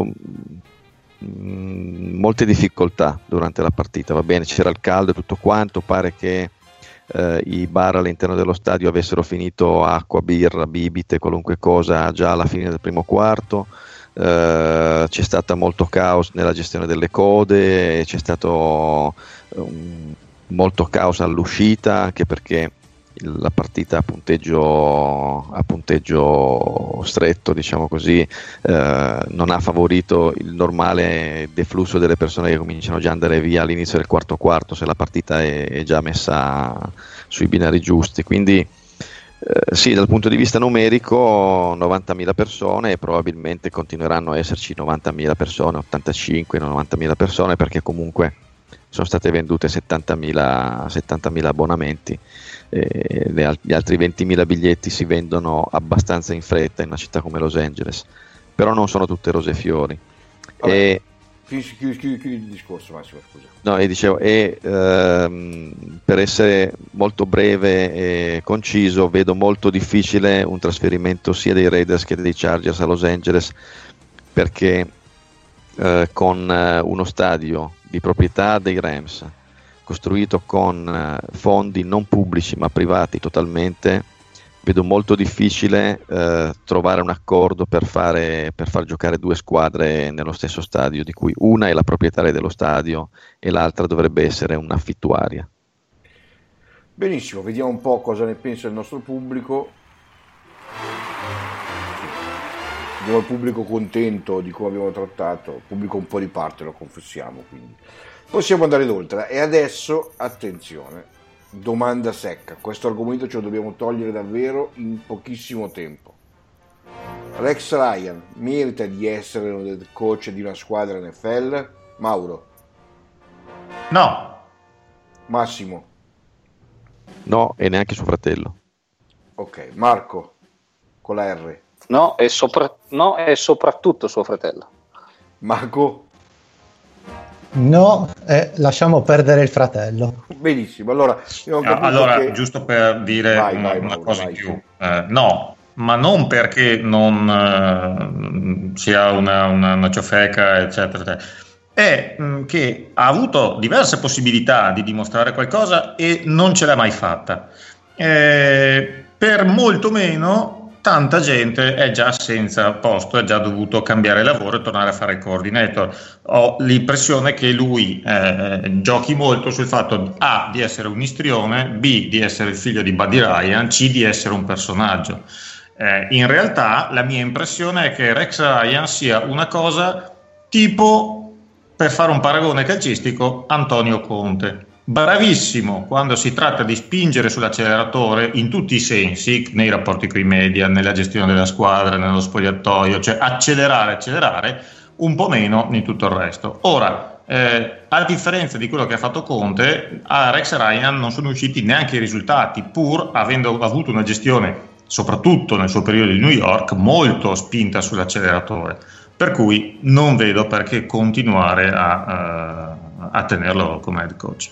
Speaker 2: mh, molte difficoltà durante la partita. Va bene, c'era il caldo e tutto quanto, pare che eh, i bar all'interno dello stadio avessero finito acqua, birra, bibite, qualunque cosa già alla fine del primo quarto. Uh, c'è stata molto caos nella gestione delle code, c'è stato um, molto caos all'uscita, anche perché la partita a punteggio, a punteggio stretto, diciamo così, uh, non ha favorito il normale deflusso delle persone che cominciano già ad andare via all'inizio del quarto quarto, se la partita è, è già messa sui binari giusti. Quindi Eh, sì, dal punto di vista numerico novantamila persone, e probabilmente continueranno a esserci novantamila persone, ottantacinque novantamila persone, perché comunque sono state vendute settantamila, settantamila abbonamenti, e le, gli altri ventimila biglietti si vendono abbastanza in fretta in una città come Los Angeles, però non sono tutte rose e fiori. E
Speaker 1: Chiudi, chiudi, chiudi, chiudi il discorso, Massimo, scusa.
Speaker 2: No, e dicevo, e ehm, per essere molto breve e conciso, vedo molto difficile un trasferimento sia dei Raiders che dei Chargers a Los Angeles, perché eh, con eh, uno stadio di proprietà dei Rams, costruito con eh, fondi non pubblici ma privati totalmente, vedo molto difficile eh, trovare un accordo per fare per far giocare due squadre nello stesso stadio, di cui una è la proprietaria dello stadio e l'altra dovrebbe essere un'affittuaria.
Speaker 1: Benissimo, vediamo un po' cosa ne pensa il nostro pubblico. Vediamo il pubblico contento di come abbiamo trattato, il pubblico un po' di parte, lo confessiamo, quindi possiamo andare oltre. E adesso, attenzione, domanda secca, questo argomento ce lo dobbiamo togliere davvero in pochissimo tempo. Rex Ryan merita di essere uno del coach di una squadra N F L? Mauro?
Speaker 3: No.
Speaker 1: Massimo?
Speaker 2: No, e neanche suo fratello.
Speaker 1: Ok, Marco con la R?
Speaker 6: No, e, sopra- no, e soprattutto suo fratello.
Speaker 1: Marco?
Speaker 4: No, eh, lasciamo perdere il fratello.
Speaker 1: Benissimo, allora io ho capito
Speaker 3: allora
Speaker 1: che...
Speaker 3: giusto per dire
Speaker 1: vai,
Speaker 3: una,
Speaker 1: vai,
Speaker 3: una
Speaker 1: Mauro,
Speaker 3: cosa
Speaker 1: vai.
Speaker 3: in più, eh, no, ma non perché non eh, sia una, una, una ciofeca, eccetera, eccetera. È mh, che ha avuto diverse possibilità di dimostrare qualcosa e non ce l'ha mai fatta. Eh, per molto meno tanta gente è già senza posto, è già dovuto cambiare lavoro e tornare a fare il coordinator. Ho l'impressione che lui eh, giochi molto sul fatto A di essere un istrione, B di essere il figlio di Buddy Ryan, C di essere un personaggio. Eh, in realtà la mia impressione è che Rex Ryan sia una cosa tipo, per fare un paragone calcistico, Antonio Conte. Bravissimo quando si tratta di spingere sull'acceleratore in tutti i sensi, nei rapporti con i media, nella gestione della squadra, nello spogliatoio, cioè accelerare, accelerare, un po' meno in tutto il resto. Ora, eh, a differenza di quello che ha fatto Conte, a Rex Ryan non sono usciti neanche i risultati, pur avendo avuto una gestione, soprattutto nel suo periodo di New York, molto spinta sull'acceleratore. Per cui non vedo perché continuare a, uh, a tenerlo come head coach.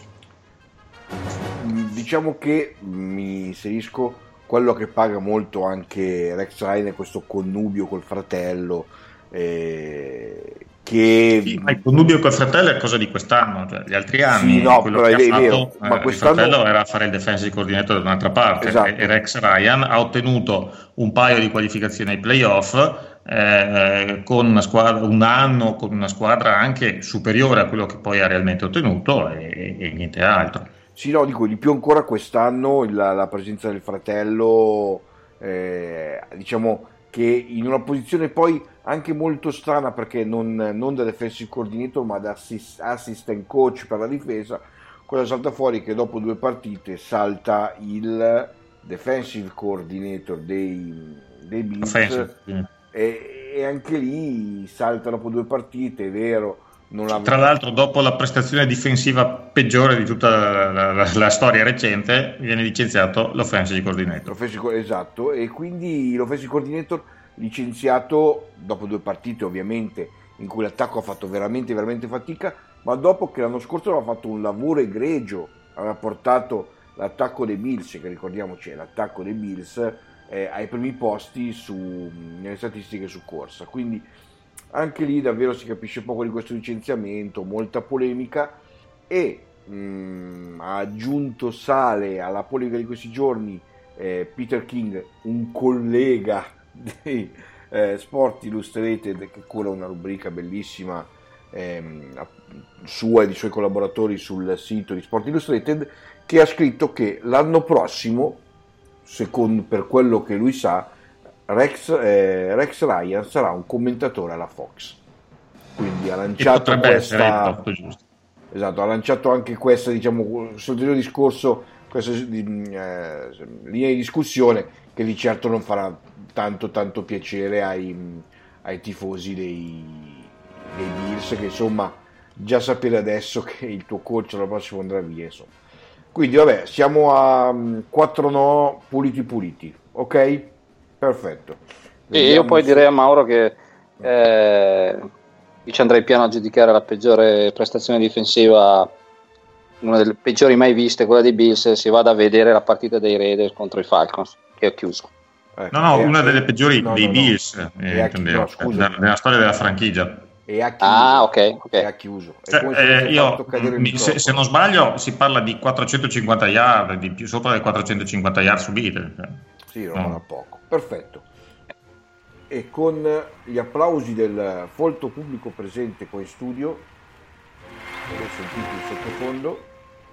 Speaker 1: Diciamo che mi inserisco, quello che paga molto anche Rex Ryan è questo connubio col fratello, eh, che
Speaker 3: sì, ma il connubio col fratello è cosa di quest'anno, cioè gli altri anni
Speaker 1: sì, no,
Speaker 3: quello
Speaker 1: però
Speaker 3: che
Speaker 1: è
Speaker 3: ha
Speaker 1: vero,
Speaker 3: fatto
Speaker 1: ma
Speaker 3: eh,
Speaker 1: quest'anno...
Speaker 3: il fratello era fare il defensive coordinator da un'altra parte,
Speaker 1: esatto.
Speaker 3: e, e Rex Ryan ha ottenuto un paio di qualificazioni ai playoff eh, con una squadra, un anno con una squadra anche superiore a quello che poi ha realmente ottenuto, e, e niente altro.
Speaker 1: Sì, no, dico di più ancora quest'anno la, la presenza del fratello, eh, diciamo che in una posizione poi anche molto strana, perché non, non da defensive coordinator ma da assist, assistant coach per la difesa. Cosa salta fuori? Che dopo due partite salta il defensive coordinator dei, dei Bills, e, e anche lì salta dopo due partite, è vero. Non ha...
Speaker 3: Tra l'altro, dopo la prestazione difensiva peggiore di tutta la, la, la, la storia recente, viene licenziato l'offensive coordinator.
Speaker 1: L'offensive, esatto, e quindi l'offensive coordinator licenziato dopo due partite, ovviamente, in cui l'attacco ha fatto veramente, veramente fatica, ma dopo che l'anno scorso aveva fatto un lavoro egregio, aveva portato l'attacco dei Bills, che ricordiamoci è l'attacco dei Bills, eh, ai primi posti su, nelle statistiche su corsa. Quindi anche lì davvero si capisce poco di questo licenziamento, molta polemica, e mh, ha aggiunto sale alla polemica di questi giorni eh, Peter King, un collega di eh, Sport Illustrated, che cura una rubrica bellissima ehm, sua e dei suoi collaboratori sul sito di Sport Illustrated, che ha scritto che l'anno prossimo, secondo per quello che lui sa, Rex, eh, Rex Ryan sarà un commentatore alla Fox. Quindi ha lanciato questa, esatto, ha lanciato anche questa, diciamo, sul discorso, questa eh, linea di discussione che di certo non farà tanto tanto piacere ai, ai tifosi dei, dei Bills, che insomma già sapere adesso che il tuo coach l'anno prossimo andrà via, insomma. Quindi vabbè, siamo a quattro no puliti puliti, ok? Perfetto.
Speaker 6: E io poi se... direi a Mauro che eh, io ci andrei piano a giudicare la peggiore prestazione difensiva, una delle peggiori mai viste, quella dei Bills. Si vada a vedere la partita dei Raiders contro i Falcons, che ho chiuso.
Speaker 3: Ecco, no, no, una delle peggiori no, dei no, Bills no. Eh, no, nella, nella storia della franchigia.
Speaker 1: E ha chiuso.
Speaker 6: Ah, ok, ok.
Speaker 1: E ha chiuso.
Speaker 3: Cioè, eh, io, mi, se, se non sbaglio, si parla di quattrocentocinquanta yard, di più sopra le quattrocentocinquanta yard subite.
Speaker 1: Sì, non no. poco. Perfetto. E con gli applausi del folto pubblico presente qua in studio, avete sentito il sottofondo,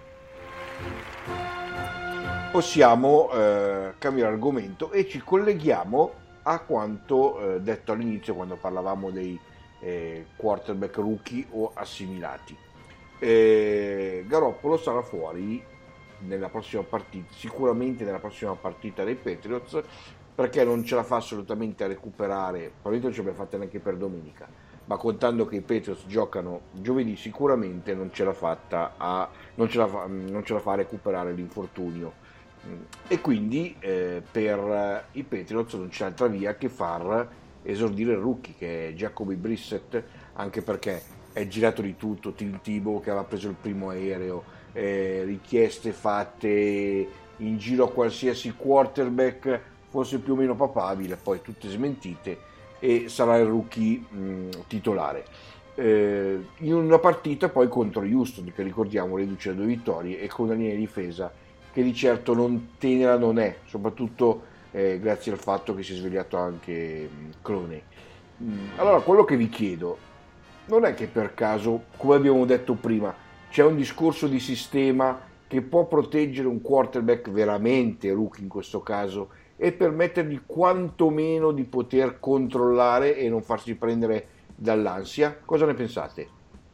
Speaker 1: possiamo eh, cambiare argomento e ci colleghiamo a quanto eh, detto all'inizio quando parlavamo dei eh, quarterback rookie o assimilati. Eh, Garoppolo sarà fuori nella prossima partita, sicuramente nella prossima partita dei Patriots, perché non ce la fa assolutamente a recuperare, probabilmente non ce l'abbiamo fatta neanche per domenica, ma contando che i Patriots giocano giovedì sicuramente non ce l'ha fatta a, non ce la fa, non ce la fa a recuperare l'infortunio, e quindi eh, per i Patriots non c'è altra via che far esordire il rookie, che è Jacoby Brissett, anche perché è girato di tutto. Tim Tebow, che aveva preso il primo aereo, eh, richieste fatte in giro a qualsiasi quarterback fosse più o meno papabile, poi tutte smentite, e sarà il rookie mh, titolare eh, in una partita poi contro Houston, che ricordiamo riduce a due vittorie e con una linea di difesa che di certo non tenera non è, soprattutto eh, grazie al fatto che si è svegliato anche mh, Cloney. Mh, allora quello che vi chiedo non è che per caso, come abbiamo detto prima, c'è un discorso di sistema che può proteggere un quarterback veramente rookie in questo caso e permettergli quantomeno di poter controllare e non farsi prendere dall'ansia? Cosa ne pensate?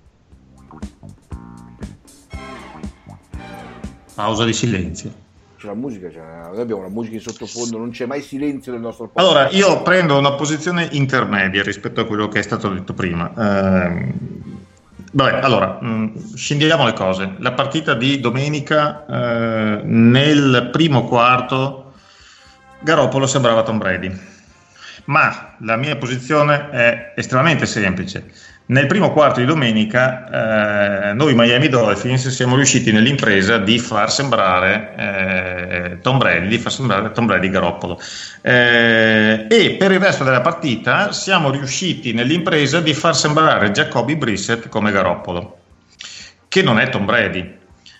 Speaker 3: Pausa di silenzio.
Speaker 1: C'è la musica, c'è, noi abbiamo la musica in sottofondo, non c'è mai silenzio nel nostro podcast.
Speaker 3: Allora, io prendo una posizione intermedia rispetto a quello che è stato detto prima. Eh, vabbè, allora, mh, scendiamo le cose. La partita di domenica, eh, nel primo quarto, Garoppolo sembrava Tom Brady, ma la mia posizione è estremamente semplice. Nel primo quarto di domenica eh, noi Miami Dolphins siamo riusciti nell'impresa di far sembrare eh, Tom Brady, di far sembrare Tom Brady Garoppolo, eh, e per il resto della partita siamo riusciti nell'impresa di far sembrare Jacoby Brissett come Garoppolo, che non è Tom Brady.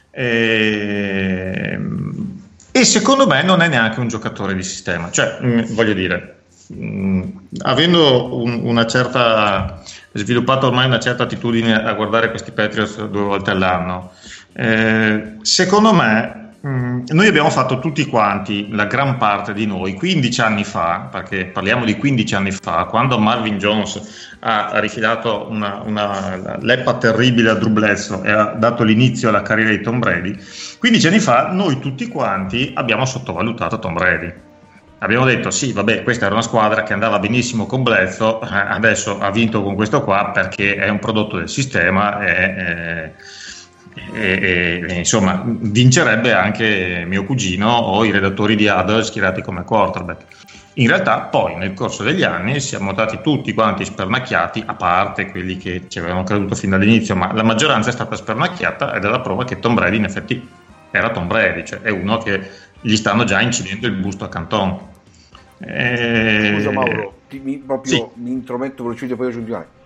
Speaker 3: Eh, E secondo me non è neanche un giocatore di sistema, cioè mh, voglio dire, mh, avendo un, una certa, sviluppato ormai una certa attitudine a guardare questi Patriots due volte all'anno, eh, secondo me mh, noi abbiamo fatto tutti quanti, la gran parte di noi, quindici anni fa, perché parliamo di quindici anni fa, quando Marvin Jones ha rifilato una, una leppa terribile a Drew Bledsoe e ha dato l'inizio alla carriera di Tom Brady. quindici anni fa noi tutti quanti abbiamo sottovalutato Tom Brady. Abbiamo detto sì, vabbè, questa era una squadra che andava benissimo con Bledsoe, eh, adesso ha vinto con questo qua perché è un prodotto del sistema e, e, e, e insomma vincerebbe anche mio cugino o i redattori di Huddle schierati come quarterback. In realtà poi nel corso degli anni siamo stati tutti quanti spernacchiati, a parte quelli che ci avevano creduto fin dall'inizio, ma la maggioranza è stata spernacchiata ed è la prova che Tom Brady in effetti era Tom Brady, cioè è uno che gli stanno già incidendo il busto a Canton. E...
Speaker 1: Scusa Mauro, ti, mi, proprio sì. mi intrometto velocemente, poi continuare.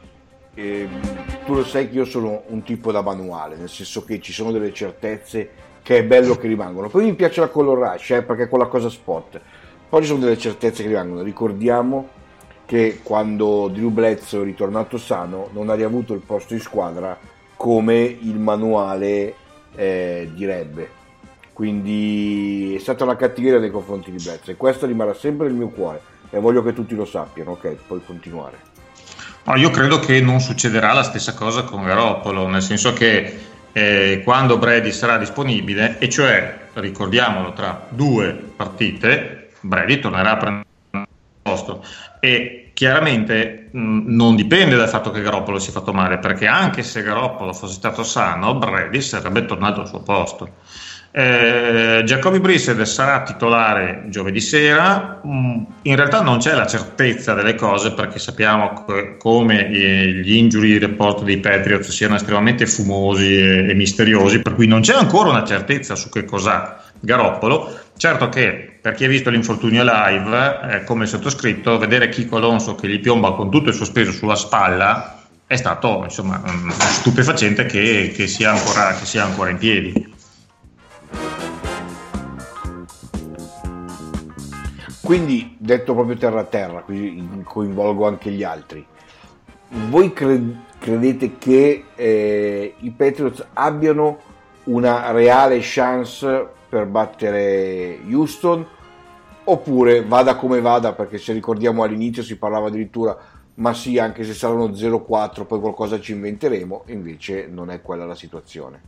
Speaker 1: eh, tu lo sai che io sono un tipo da manuale, nel senso che ci sono delle certezze che è bello che rimangono. Poi mi piace la color rush, eh, perché è quella cosa spot. Poi ci sono delle certezze che rimangono. Ricordiamo che quando Drew Bledsoe è ritornato sano non ha riavuto il posto in squadra come il manuale eh, direbbe. Quindi è stata una cattiveria nei confronti di Bledsoe e questo rimarrà sempre nel mio cuore e voglio che tutti lo sappiano. Ok, puoi continuare.
Speaker 3: No, io credo che non succederà la stessa cosa con Garoppolo, nel senso che eh, quando Brady sarà disponibile, e cioè, ricordiamolo, tra due partite Brady tornerà a prendere il posto, e chiaramente mh, non dipende dal fatto che Garoppolo si è fatto male, perché anche se Garoppolo fosse stato sano, Brady sarebbe tornato al suo posto. Eh, Jacoby Brissett sarà titolare giovedì sera. In realtà non c'è la certezza delle cose, perché sappiamo che, come gli injury report dei Patriots siano estremamente fumosi e, e misteriosi, per cui non c'è ancora una certezza su che cos'ha Garoppolo. Certo che per chi ha visto l'infortunio live, eh, come sottoscritto, vedere Chico Alonso che gli piomba con tutto il suo peso sulla spalla è stato, insomma, stupefacente che, che, sia ancora, che sia ancora in piedi.
Speaker 1: Quindi, detto proprio terra a terra, così coinvolgo anche gli altri, voi cred- credete che eh, i Patriots abbiano una reale chance per battere Houston, oppure vada come vada, perché se ricordiamo all'inizio si parlava addirittura ma sì, anche se saranno zero quattro poi qualcosa ci inventeremo, invece non è quella la situazione?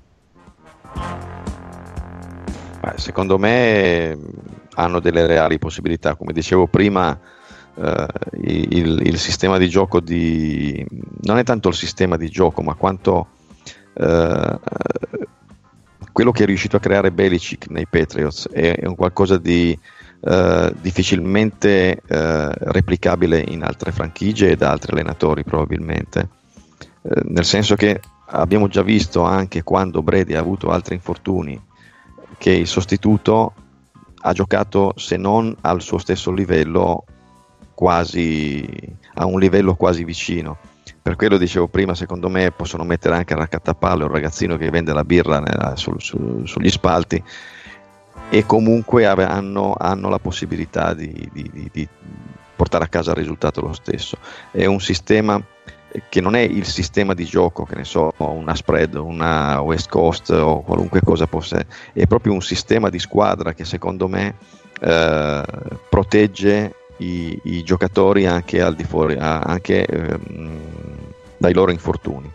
Speaker 2: Beh, secondo me hanno delle reali possibilità, come dicevo prima. Uh, il, il sistema di gioco di non è tanto il sistema di gioco, ma quanto uh, quello che è riuscito a creare Belichick nei Patriots è, è un qualcosa di uh, difficilmente uh, replicabile in altre franchigie e da altri allenatori probabilmente, uh, nel senso che abbiamo già visto anche quando Brady ha avuto altri infortuni che il sostituto ha giocato, se non al suo stesso livello, quasi a un livello quasi vicino. Per quello dicevo prima, secondo me possono mettere anche a raccattapallo un ragazzino che vende la birra nella, su, su, sugli spalti, e comunque ave, hanno, hanno la possibilità di, di, di, di portare a casa il risultato lo stesso. È un sistema che non è il sistema di gioco, che ne so, una spread, una West Coast o qualunque cosa possa, è proprio un sistema di squadra che secondo me eh, protegge I, i giocatori anche al di fuori, anche ehm, dai loro infortuni.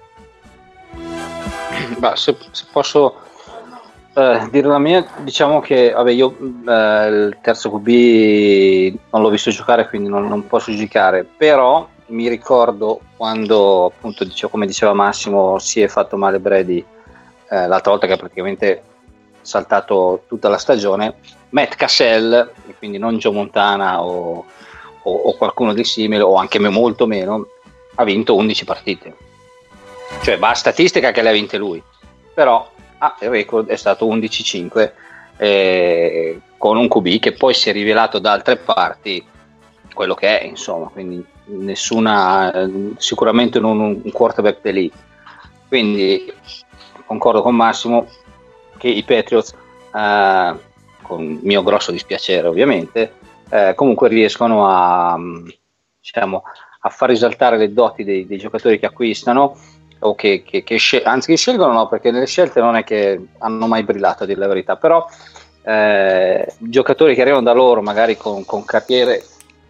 Speaker 6: Bah, se, se posso eh, dire la mia, diciamo che vabbè, io eh, il terzo Q B non l'ho visto giocare, quindi non, non posso giudicare, però mi ricordo quando, appunto, dicevo, come diceva Massimo, si è fatto male Brady eh, l'altra volta, che ha praticamente saltato tutta la stagione. Matt Cassell, quindi non Joe Montana o, o, o qualcuno di simile, o anche molto meno, ha vinto undici partite, cioè va a statistica che le ha vinte lui, però ah, il record è stato undici cinque, eh, con un Q B che poi si è rivelato da altre parti quello che è, insomma, quindi nessuna, sicuramente non un quarterback d'elite. Quindi concordo con Massimo che i Patriots, eh, con mio grosso dispiacere ovviamente, eh, comunque riescono a, diciamo, a far risaltare le doti dei, dei giocatori che acquistano, o che, che, che scel- anzi che scelgono, no, perché nelle scelte non è che hanno mai brillato, a dire la verità, però eh, giocatori che arrivano da loro magari con, con carriere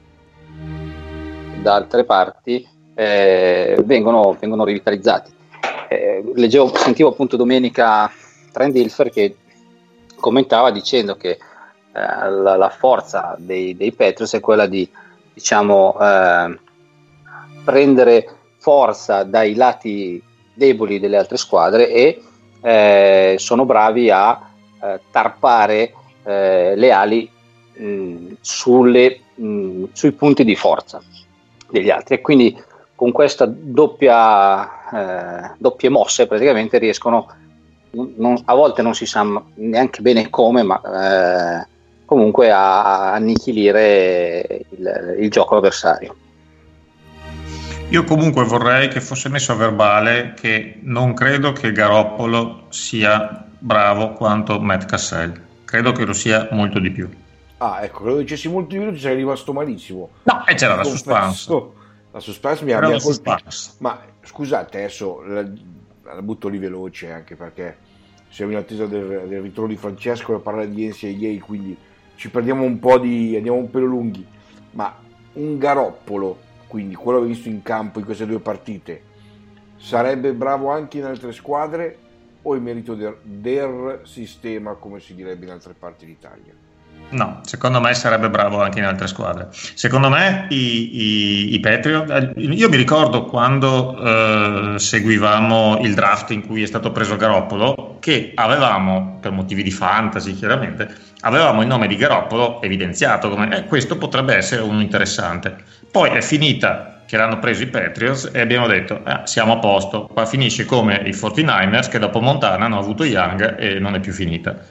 Speaker 6: da altre parti eh, vengono, vengono rivitalizzati. Eh, leggevo, sentivo appunto domenica Trent Dilfer che commentava dicendo che eh, la, la forza dei, dei Patriots è quella di, diciamo, eh, prendere forza dai lati deboli delle altre squadre e eh, sono bravi a eh, tarpare eh, le ali mh, sulle, mh, sui punti di forza degli altri, e quindi con questa doppia eh, doppie mosse praticamente riescono, non, a volte non si sa neanche bene come, ma eh, comunque a, a annichilire il, il gioco avversario.
Speaker 3: Io comunque vorrei che fosse messo a verbale che non credo che Garoppolo sia bravo quanto Matt Cassell, credo che lo sia molto di più.
Speaker 1: Ah, ecco, credo dicessi molto di più, ti sei rimasto malissimo.
Speaker 3: No, e c'era la suspense.
Speaker 1: La suspense mi ha colpito. Ma scusate, adesso la, la butto lì veloce, anche perché siamo in attesa del, del ritorno di Francesco per parlare di N C A A, quindi ci perdiamo un po' di, andiamo un pelo lunghi. Ma un Garoppolo, quindi quello che ho visto in campo in queste due partite, sarebbe bravo anche in altre squadre o è merito del, del sistema, come si direbbe in altre parti d'Italia?
Speaker 3: No, secondo me sarebbe bravo anche in altre squadre. Secondo me i, i, i Patriot, io mi ricordo quando eh, seguivamo il draft in cui è stato preso Garoppolo, che avevamo, per motivi di fantasy chiaramente, avevamo il nome di Garoppolo evidenziato come eh, questo potrebbe essere uno interessante. Poi è finita che l'hanno preso i Patriots e abbiamo detto eh, siamo a posto, qua finisce come i quarantanovers che dopo Montana hanno avuto Young e non è più finita.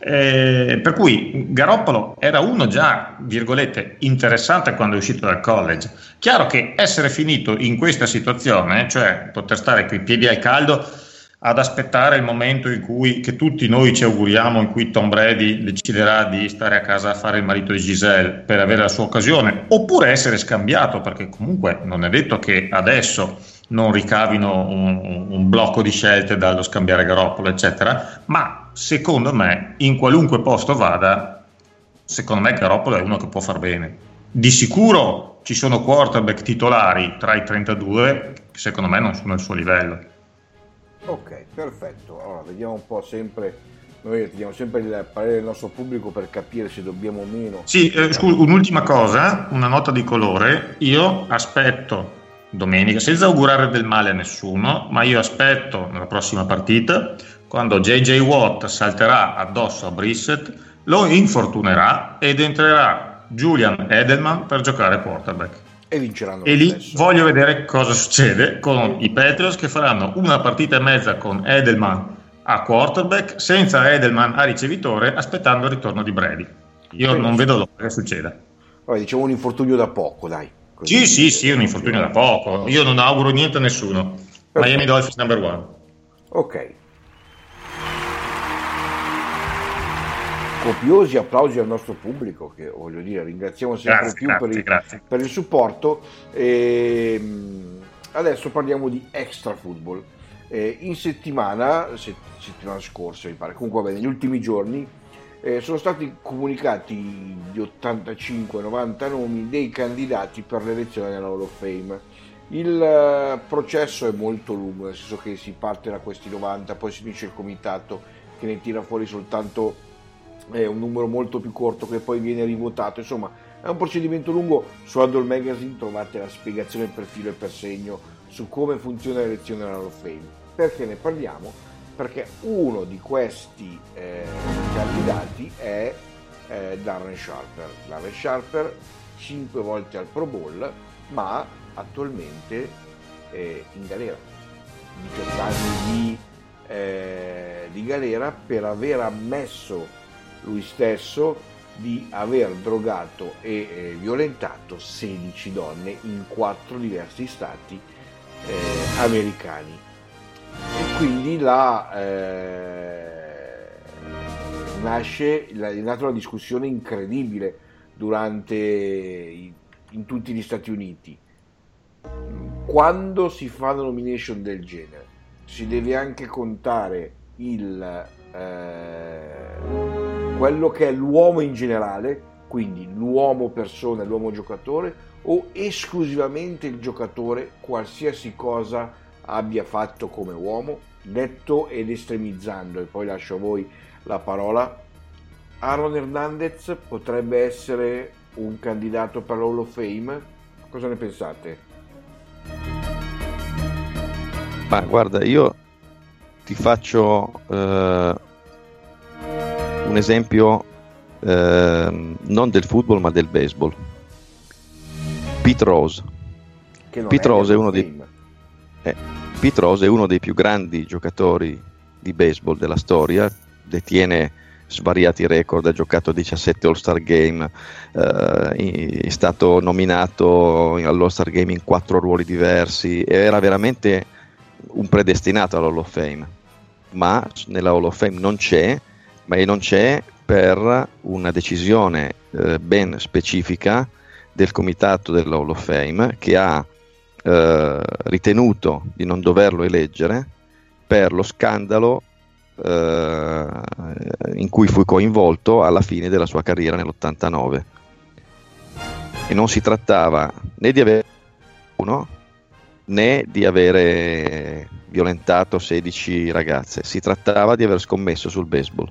Speaker 3: Eh, per cui Garoppolo era uno già, virgolette, interessante quando è uscito dal college. Chiaro che essere finito in questa situazione, cioè poter stare coi piedi al caldo ad aspettare il momento in cui, che tutti noi ci auguriamo, in cui Tom Brady deciderà di stare a casa a fare il marito di Giselle per avere la sua occasione, oppure essere scambiato, perché comunque non è detto che adesso non ricavino un, un blocco di scelte dallo scambiare Garoppolo eccetera, ma secondo me in qualunque posto vada, secondo me Garoppolo è uno che può far bene. Di sicuro ci sono quarterback titolari tra i trentadue che secondo me non sono al suo livello.
Speaker 1: Ok, perfetto. Allora vediamo un po' sempre, noi teniamo sempre il parere del nostro pubblico per capire se dobbiamo o meno.
Speaker 3: Sì, eh, scusa, un'ultima cosa, una nota di colore. Io aspetto domenica, senza augurare del male a nessuno, ma io aspetto nella prossima partita, quando J J Watt salterà addosso a Brissett, lo infortunerà ed entrerà Julian Edelman per giocare quarterback.
Speaker 1: E vinceranno.
Speaker 3: E lì
Speaker 1: stesso.
Speaker 3: Voglio vedere cosa succede con i Patriots che faranno una partita e mezza con Edelman a quarterback, senza Edelman a ricevitore, aspettando il ritorno di Brady. Io
Speaker 1: Benissimo.
Speaker 3: non vedo l'ora che succeda.
Speaker 1: Vabbè, diciamo un infortunio da poco, dai. Così.
Speaker 3: Sì, sì, sì, un infortunio da poco. Io non auguro niente a nessuno. Perfetto. Miami Dolphins number one.
Speaker 1: Ok. Copiosi applausi al nostro pubblico, che voglio dire, ringraziamo sempre
Speaker 3: Grazie,
Speaker 1: più
Speaker 3: grazie,
Speaker 1: per, il,
Speaker 3: grazie.
Speaker 1: per il supporto. E adesso parliamo di extra football. E in settimana, settimana scorsa mi pare, comunque vabbè, negli ultimi giorni eh, sono stati comunicati di ottantacinque novanta nomi dei candidati per l'elezione della Hall of Fame. Il uh, processo è molto lungo, nel senso che si parte da questi novanta, poi si finisce il comitato che ne tira fuori soltanto eh, un numero molto più corto che poi viene rivotato. Insomma, è un procedimento lungo. Su Huddle Magazine trovate la spiegazione per filo e per segno su come funziona l'elezione della Hall of Fame. Perché ne parliamo? Perché uno di questi eh, candidati è eh, Darren Sharper. Darren Sharper, cinque volte al Pro Bowl, ma attualmente è in galera. diciotto anni di, eh, di galera per aver ammesso lui stesso di aver drogato e eh, violentato sedici donne in quattro diversi stati eh, americani. E quindi la, eh, nasce, la, è nata una discussione incredibile durante in tutti gli Stati Uniti. Quando si fa una nomination del genere si deve anche contare il eh, quello che è l'uomo in generale, quindi l'uomo persona, l'uomo giocatore, o esclusivamente il giocatore qualsiasi cosa abbia fatto come uomo? Detto ed estremizzando, e poi lascio a voi la parola, Aaron Hernandez potrebbe essere un candidato per l'Hall of Fame? Cosa ne pensate?
Speaker 2: Ma guarda, io ti faccio eh, un esempio eh, non del football ma del baseball. Pete Rose.
Speaker 1: Che non
Speaker 2: Pete
Speaker 1: è
Speaker 2: Rose è uno
Speaker 1: Fame.
Speaker 2: dei eh, Pete Rose è uno dei più grandi giocatori di baseball della storia, detiene svariati record, ha giocato diciassette All-Star Game, eh, è stato nominato all'All-Star Game in quattro ruoli diversi, era veramente un predestinato all'Hall of Fame, ma nella Hall of Fame non c'è, ma non c'è per una decisione eh, ben specifica del comitato della Hall of Fame, che ha eh, ritenuto di non doverlo eleggere per lo scandalo eh, in cui fu coinvolto alla fine della sua carriera nell'ottantanove. E non si trattava né di avere uno né di avere violentato sedici ragazze, si trattava di aver scommesso sul baseball.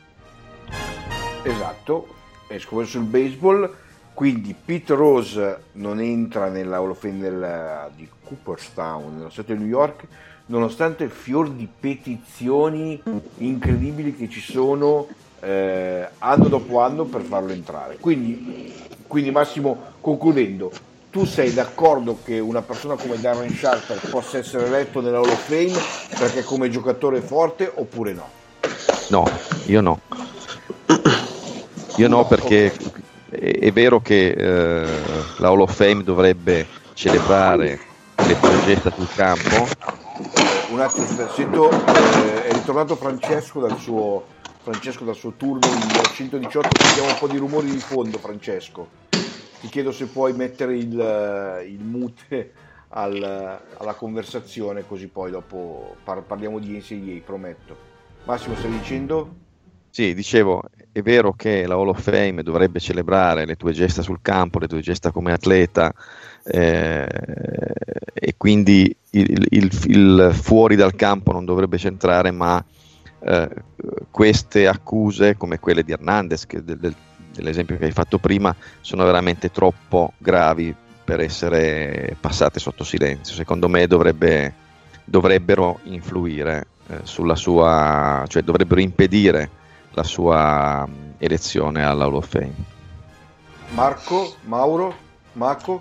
Speaker 1: Esatto, è scommesso sul baseball, quindi Pete Rose non entra nella Hall of Fame del, di Cooperstown, nello stato di New York, nonostante il fior di petizioni incredibili che ci sono eh, anno dopo anno per farlo entrare. Quindi, quindi Massimo, concludendo, tu sei d'accordo che una persona come Darren Sharper possa essere eletto nella Hall of Fame perché come giocatore è forte, oppure no?
Speaker 2: No, io no. Io no, perché è, è vero che eh, la Hall of Fame dovrebbe celebrare le tue gesta sul campo.
Speaker 1: Un attimo, sento, eh, è ritornato Francesco dal suo Francesco dal suo turno il centodiciotto, sentiamo un po' di rumori di fondo. Francesco, ti chiedo se puoi mettere il, il mute al, alla conversazione, così poi dopo par- parliamo di N C A A, prometto. Massimo, stai dicendo?
Speaker 2: Sì, dicevo, è vero che la Hall of Fame dovrebbe celebrare le tue gesta sul campo, le tue gesta come atleta, eh, e quindi il, il, il fuori dal campo non dovrebbe centrare, ma eh, queste accuse come quelle di Hernandez, che del, del, dell'esempio che hai fatto prima, sono veramente troppo gravi per essere passate sotto silenzio. Secondo me dovrebbe, dovrebbero influire eh, sulla sua, cioè dovrebbero impedire la sua elezione alla Hall of Fame.
Speaker 1: Marco, Mauro, Marco?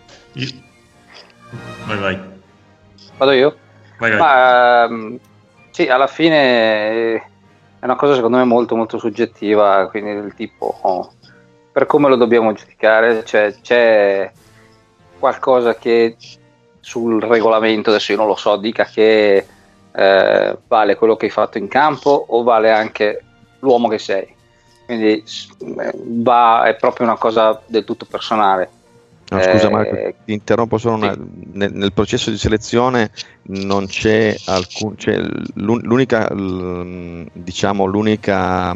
Speaker 3: Vai vai.
Speaker 6: Vado io?
Speaker 3: Vai, vai.
Speaker 6: Ma, um, sì, alla fine è una cosa secondo me molto molto soggettiva, quindi del tipo oh, per come lo dobbiamo giudicare, cioè c'è qualcosa che sul regolamento, adesso io non lo so, dica che eh, vale quello che hai fatto in campo o vale anche l'uomo che sei, quindi va, è proprio una cosa del tutto personale.
Speaker 2: No, scusa Marco, ti interrompo solo una, sì. nel, nel processo di selezione non c'è alcun, c'è l'unica, diciamo l'unica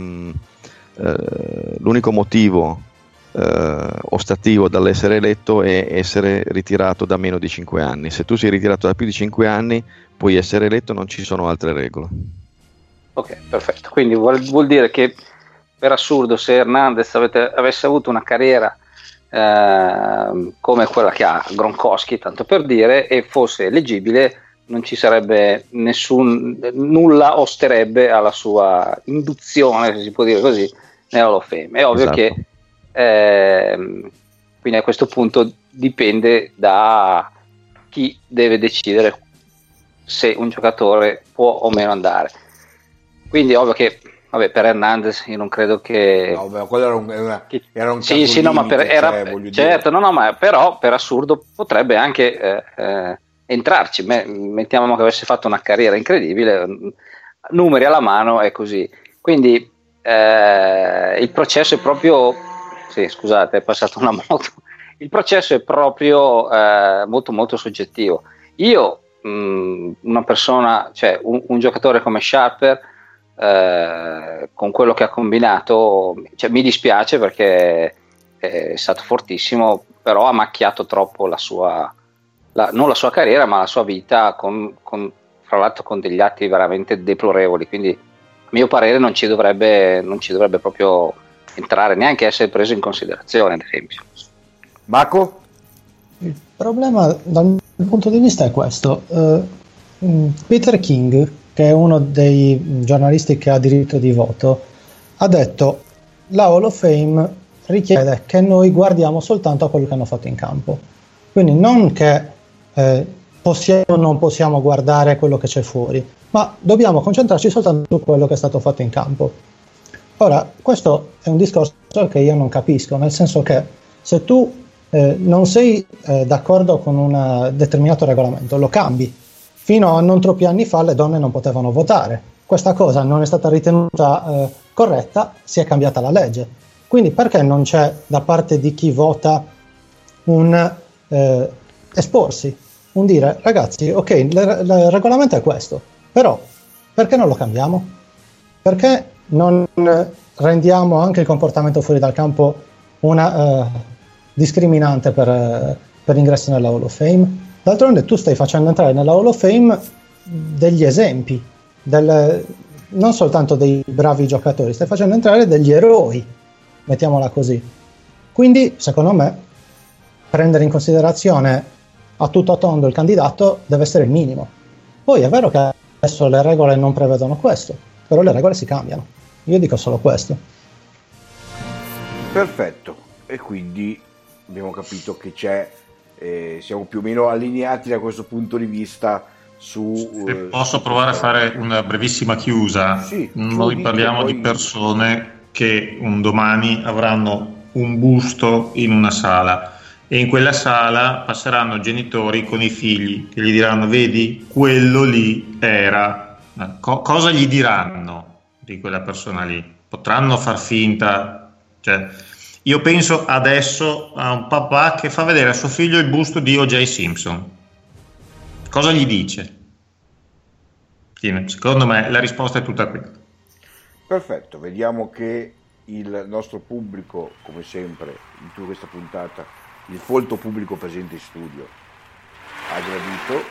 Speaker 2: eh, l'unico motivo eh, ostativo dall'essere eletto è essere ritirato da meno di cinque anni. Se tu sei ritirato da più di cinque anni puoi essere eletto, non ci sono altre regole.
Speaker 6: Ok, perfetto. Quindi vuol, vuol dire che per assurdo, se Hernandez avete, avesse avuto una carriera eh, come quella che ha Gronkowski, tanto per dire, e fosse eleggibile, non ci sarebbe nessun, nulla osterebbe alla sua induzione, se si può dire così, nella Hall of Fame. È ovvio esatto. che eh, quindi a questo punto dipende da chi deve decidere se un giocatore può o meno andare. Quindi è ovvio che vabbè, per Hernandez io non credo che
Speaker 1: no, beh, quello era un, era, era un
Speaker 6: sì, sì, no, ma per, era,
Speaker 1: cioè,
Speaker 6: certo, no, no, ma però per assurdo potrebbe anche eh, eh, entrarci. Mettiamo che avesse fatto una carriera incredibile, numeri alla mano e così. Quindi eh, il processo è proprio sì, scusate, è passata una moto. Il processo è proprio eh, molto molto soggettivo. Io mh, una persona, cioè un, un giocatore come Sharper, Eh, con quello che ha combinato, cioè, mi dispiace perché è stato fortissimo, però ha macchiato troppo la sua la, non la sua carriera ma la sua vita con, con, fra l'altro con degli atti veramente deplorevoli, quindi a mio parere non ci dovrebbe non ci dovrebbe proprio entrare, neanche essere preso in considerazione, ad esempio.
Speaker 1: Marco?
Speaker 4: Il problema dal mio punto di vista è questo. uh, Peter King, che è uno dei giornalisti che ha diritto di voto, ha detto: la Hall of Fame richiede che noi guardiamo soltanto a quello che hanno fatto in campo, quindi non che eh, possiamo o non possiamo guardare quello che c'è fuori, ma dobbiamo concentrarci soltanto su quello che è stato fatto in campo. Ora, questo è un discorso che io non capisco, nel senso che se tu eh, non sei eh, d'accordo con un determinato regolamento, lo cambi. Fino a non troppi anni fa le donne non potevano votare. Questa cosa non è stata ritenuta eh, corretta, si è cambiata la legge. Quindi perché non c'è da parte di chi vota un eh, esporsi, un dire ragazzi, ok, il regolamento è questo, però perché non lo cambiamo? Perché non rendiamo anche il comportamento fuori dal campo una uh, discriminante per, uh, per ingresso nella Hall of Fame? D'altronde tu stai facendo entrare nella Hall of Fame degli esempi, del, non soltanto dei bravi giocatori, stai facendo entrare degli eroi, mettiamola così. Quindi, secondo me, prendere in considerazione a tutto tondo il candidato deve essere il minimo. Poi è vero che adesso le regole non prevedono questo, però le regole si cambiano. Io dico solo questo.
Speaker 1: Perfetto, e quindi abbiamo capito che c'è, eh, siamo più o meno allineati da questo punto di vista su...
Speaker 3: Se posso provare a fare una brevissima chiusa,
Speaker 1: sì,
Speaker 3: noi parliamo poi... di persone che un domani avranno un busto in una sala e in quella sala passeranno genitori con i figli che gli diranno vedi, quello lì era... Co- cosa gli diranno di quella persona lì? Potranno far finta, cioè, io penso adesso a un papà che fa vedere a suo figlio il busto di O J Simpson, cosa gli dice? Secondo me la risposta è tutta qui.
Speaker 1: Perfetto, vediamo che il nostro pubblico, come sempre in tutta questa puntata, il folto pubblico presente in studio ha gradito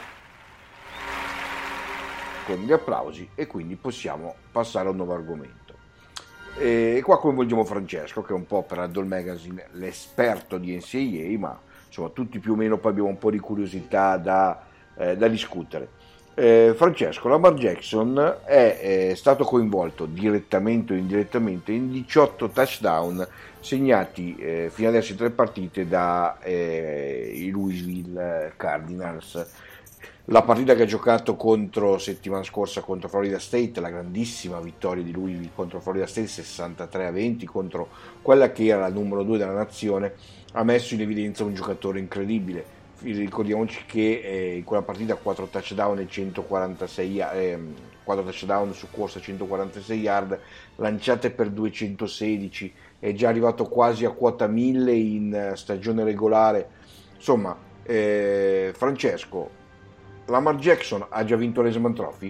Speaker 1: con gli applausi e quindi possiamo passare a un nuovo argomento. E qua coinvolgiamo Francesco, che è un po' per Adult Magazine l'esperto di N C A A, ma insomma tutti più o meno poi abbiamo un po' di curiosità da, eh, da discutere. Eh, Francesco, Lamar Jackson è, è stato coinvolto direttamente o indirettamente in diciotto touchdown segnati eh, fino adesso in tre partite da eh, i Louisville Cardinals. La partita che ha giocato contro settimana scorsa contro Florida State, la grandissima vittoria di Louisville contro Florida State sessantatré a venti contro quella che era la numero due della nazione, ha messo in evidenza un giocatore incredibile. Ricordiamoci che eh, in quella partita quattro touchdown e centoquarantasei eh, quattro touchdown su corsa centoquarantasei yard lanciate per duecentosedici, è già arrivato quasi a quota mille in stagione regolare. Insomma, eh, Francesco, Lamar Jackson ha già vinto l'Heisman Trophy?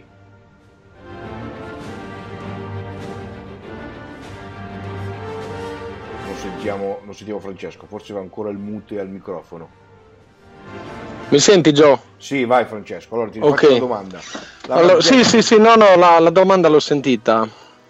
Speaker 1: Non sentiamo, non sentiamo Francesco, forse va ancora il mute al microfono.
Speaker 5: Mi senti, Gio?
Speaker 1: Sì, vai Francesco, allora ti
Speaker 5: okay.
Speaker 1: faccio una domanda.
Speaker 5: Allora, sì, sì, sì, no, no, la, la domanda l'ho sentita.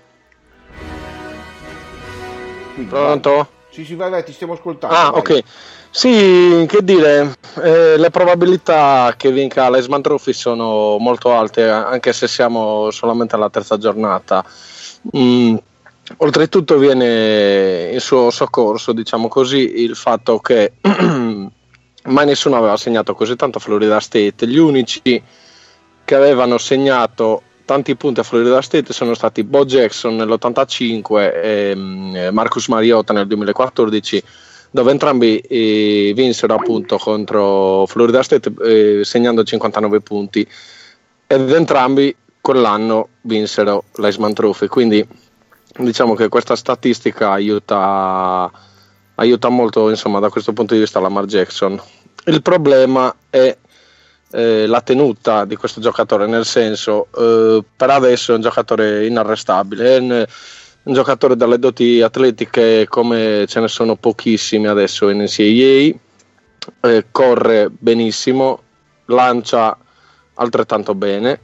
Speaker 1: Quindi,
Speaker 5: pronto?
Speaker 1: Vai. Sì, sì, vai, vai, ti stiamo ascoltando.
Speaker 5: Ah,
Speaker 1: vai.
Speaker 5: ok. Sì, che dire, eh, le probabilità che vinca l'Heisman Trophy sono molto alte, anche se siamo solamente alla terza giornata. Mm, oltretutto viene in suo soccorso, diciamo così, il fatto che mai nessuno aveva segnato così tanto a Florida State. Gli unici che avevano segnato tanti punti a Florida State sono stati Bo Jackson nell'ottantacinque e um, Marcus Mariota nel duemilaquattordici, dove entrambi eh, vinsero appunto contro Florida State eh, segnando cinquantanove punti, ed entrambi quell'anno vinsero l'Heisman Trophy. Quindi diciamo che questa statistica aiuta aiuta molto, insomma, da questo punto di vista Lamar Jackson. Il problema è eh, la tenuta di questo giocatore, nel senso eh, per adesso è un giocatore inarrestabile, è un, un giocatore dalle doti atletiche come ce ne sono pochissimi adesso in N C A A, eh, corre benissimo, lancia altrettanto bene,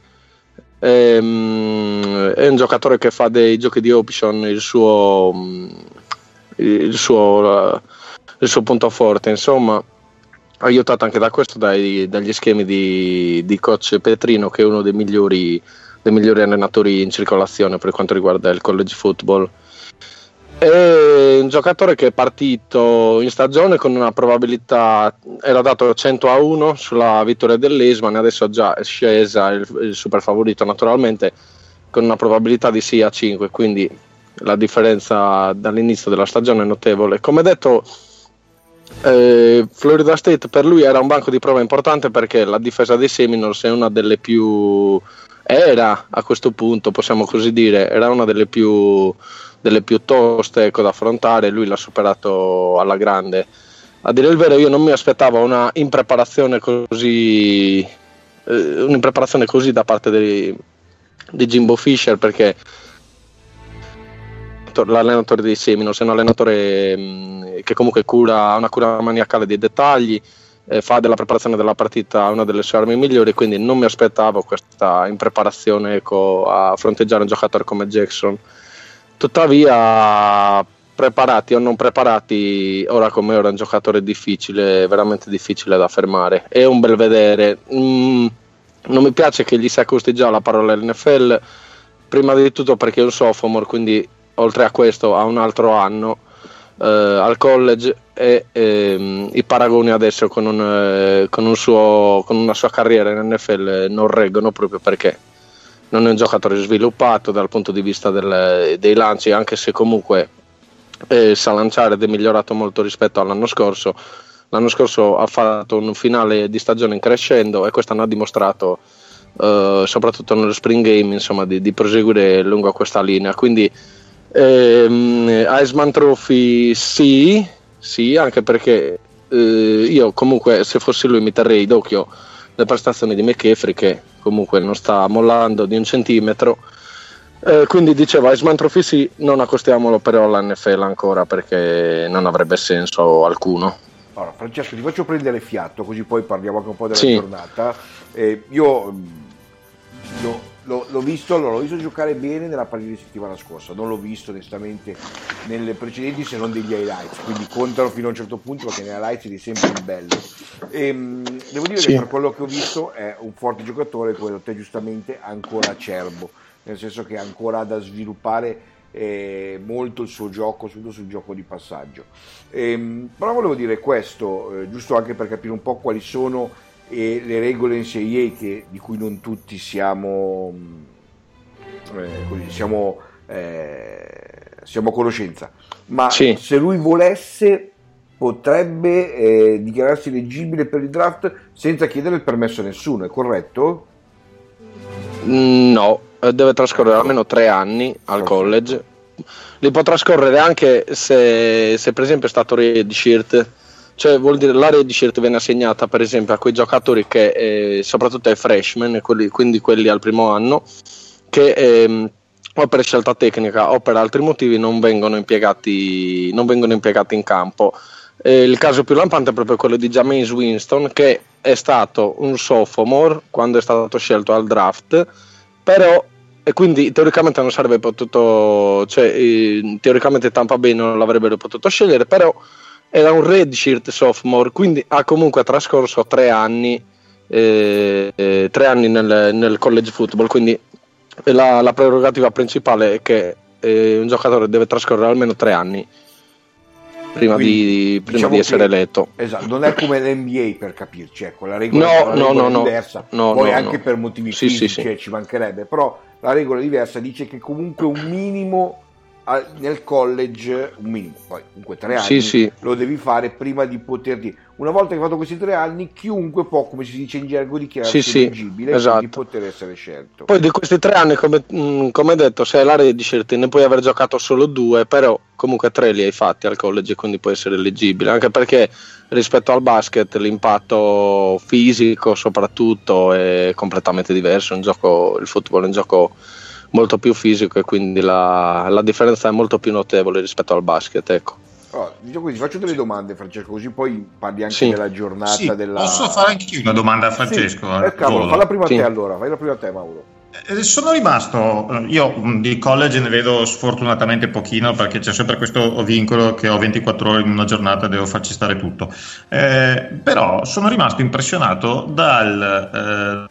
Speaker 5: ehm, è un giocatore che fa dei giochi di option il suo il suo, il suo punto forte, insomma, aiutato anche da questo, dai, dagli schemi di, di coach Petrino, che è uno dei migliori, dei migliori allenatori in circolazione per quanto riguarda il college football. È un giocatore che è partito in stagione con una probabilità, era dato cento a uno sulla vittoria dell'Heisman, adesso già è scesa il, il super favorito naturalmente con una probabilità di sei a cinque, quindi la differenza dall'inizio della stagione è notevole. Come detto, eh, Florida State per lui era un banco di prova importante, perché la difesa dei Seminoles è una delle più era a questo punto, possiamo così dire, era una delle più delle più toste, ecco, da affrontare. Lui l'ha superato alla grande. A dire il vero, io non mi aspettavo una impreparazione così eh, un'impreparazione così da parte di, di Jimbo Fisher, perché l'allenatore dei Seminoles è un allenatore mh, che comunque cura, ha una cura maniacale dei dettagli, eh, fa della preparazione della partita una delle sue armi migliori, quindi non mi aspettavo questa impreparazione, ecco, a fronteggiare un giocatore come Jackson. Tuttavia, preparati o non preparati, ora come ora è un giocatore difficile, veramente difficile da fermare. È un bel vedere. Mm, non mi piace che gli si accosti già la parola N F L, prima di tutto perché è un sophomore, quindi oltre a questo ha un altro anno eh, al college, e ehm, i paragoni adesso con, un, eh, con, un suo, con una sua carriera in N F L non reggono, proprio perché non è un giocatore sviluppato dal punto di vista del, dei lanci, anche se comunque eh, sa lanciare ed è migliorato molto rispetto all'anno scorso. L'anno scorso ha fatto un finale di stagione in crescendo, e quest'anno ha dimostrato, eh, soprattutto nello spring game, insomma, di, di proseguire lungo questa linea. Quindi ehm, Heisman Trophy sì, sì, anche perché eh, io comunque, se fossi lui, mi terrei d'occhio le prestazioni di McCaffrey, che comunque non sta mollando di un centimetro, eh, quindi dicevo Heisman Trophy sì, non accostiamolo però all'N F L ancora, perché non avrebbe senso alcuno.
Speaker 1: Allora, Francesco, ti faccio prendere fiato, così poi parliamo anche un po' della
Speaker 5: sì.
Speaker 1: giornata. Eh, io io l'ho, l'ho visto allora, l'ho visto giocare bene nella partita di settimana scorsa, non l'ho visto onestamente nelle precedenti, se non degli highlights, quindi contano fino a un certo punto, perché nei highlights è sempre il bello. E, devo dire sì. che per quello che ho visto è un forte giocatore, come te giustamente, ancora acerbo, nel senso che ancora ha da sviluppare eh, molto il suo gioco, soprattutto sul gioco di passaggio. E, però volevo dire questo, eh, giusto anche per capire un po' quali sono eh, le regole N C A A, che, di cui non tutti siamo eh, così, siamo, eh, siamo a conoscenza, ma sì. se lui volesse potrebbe eh, dichiararsi eleggibile per il draft senza chiedere il permesso a nessuno, è corretto?
Speaker 5: No, deve trascorrere almeno tre anni al college. Li può trascorrere anche se, se per esempio è stato redshirt, cioè vuol dire la redshirt viene assegnata per esempio a quei giocatori che eh, soprattutto ai freshman, quelli, quindi quelli al primo anno, che eh, o per scelta tecnica o per altri motivi non vengono impiegati, non vengono impiegati in campo. Eh, il caso più lampante è proprio quello di Jameis Winston, che è stato un sophomore quando è stato scelto al draft, però e quindi teoricamente non sarebbe potuto, cioè eh, teoricamente Tampa Bay non l'avrebbero potuto scegliere, però era un redshirt sophomore, quindi ha comunque trascorso tre anni eh, eh, tre anni nel, nel college football, quindi la, la prerogativa principale è che eh, un giocatore deve trascorrere almeno tre anni prima, quindi, di, prima diciamo di essere che, eletto.
Speaker 1: Esatto, non è come l'N B A, per capirci, ecco, la regola,
Speaker 5: no,
Speaker 1: la
Speaker 5: no,
Speaker 1: regola
Speaker 5: no,
Speaker 1: è diversa,
Speaker 5: no,
Speaker 1: poi
Speaker 5: no,
Speaker 1: anche
Speaker 5: no.
Speaker 1: per motivi
Speaker 5: sì,
Speaker 1: fisici,
Speaker 5: sì, sì.
Speaker 1: ci mancherebbe, però la regola è diversa, dice che comunque un minimo nel college, un minimo, poi comunque tre anni
Speaker 5: sì, sì.
Speaker 1: lo devi fare prima di poterti, una volta che hai fatto questi tre anni, chiunque può, come si dice in gergo, dichiararsi
Speaker 5: sì,
Speaker 1: eleggibile
Speaker 5: sì, esatto.
Speaker 1: e di poter essere scelto.
Speaker 5: Poi di questi tre anni, come, mh, come detto, se hai l'area di scelta ne puoi aver giocato solo due, però comunque tre li hai fatti al college, quindi puoi essere eleggibile, anche perché rispetto al basket l'impatto fisico soprattutto è completamente diverso, è un gioco, il football è un gioco molto più fisico, e quindi la, la differenza è molto più notevole rispetto al basket, ecco.
Speaker 1: Allora, diciamo così, faccio delle sì. domande, Francesco, così poi parli anche
Speaker 5: sì.
Speaker 1: della giornata.
Speaker 3: Sì,
Speaker 1: della...
Speaker 3: posso fare anche io una domanda a Francesco?
Speaker 1: Sì. Eh, cavolo, falla prima
Speaker 5: sì.
Speaker 1: a te allora, fai la prima a te, Mauro.
Speaker 3: Eh, sono rimasto, io di college ne vedo sfortunatamente pochino, perché c'è sempre questo vincolo che ho ventiquattro ore in una giornata, devo farci stare tutto, eh, però sono rimasto impressionato dal... Eh,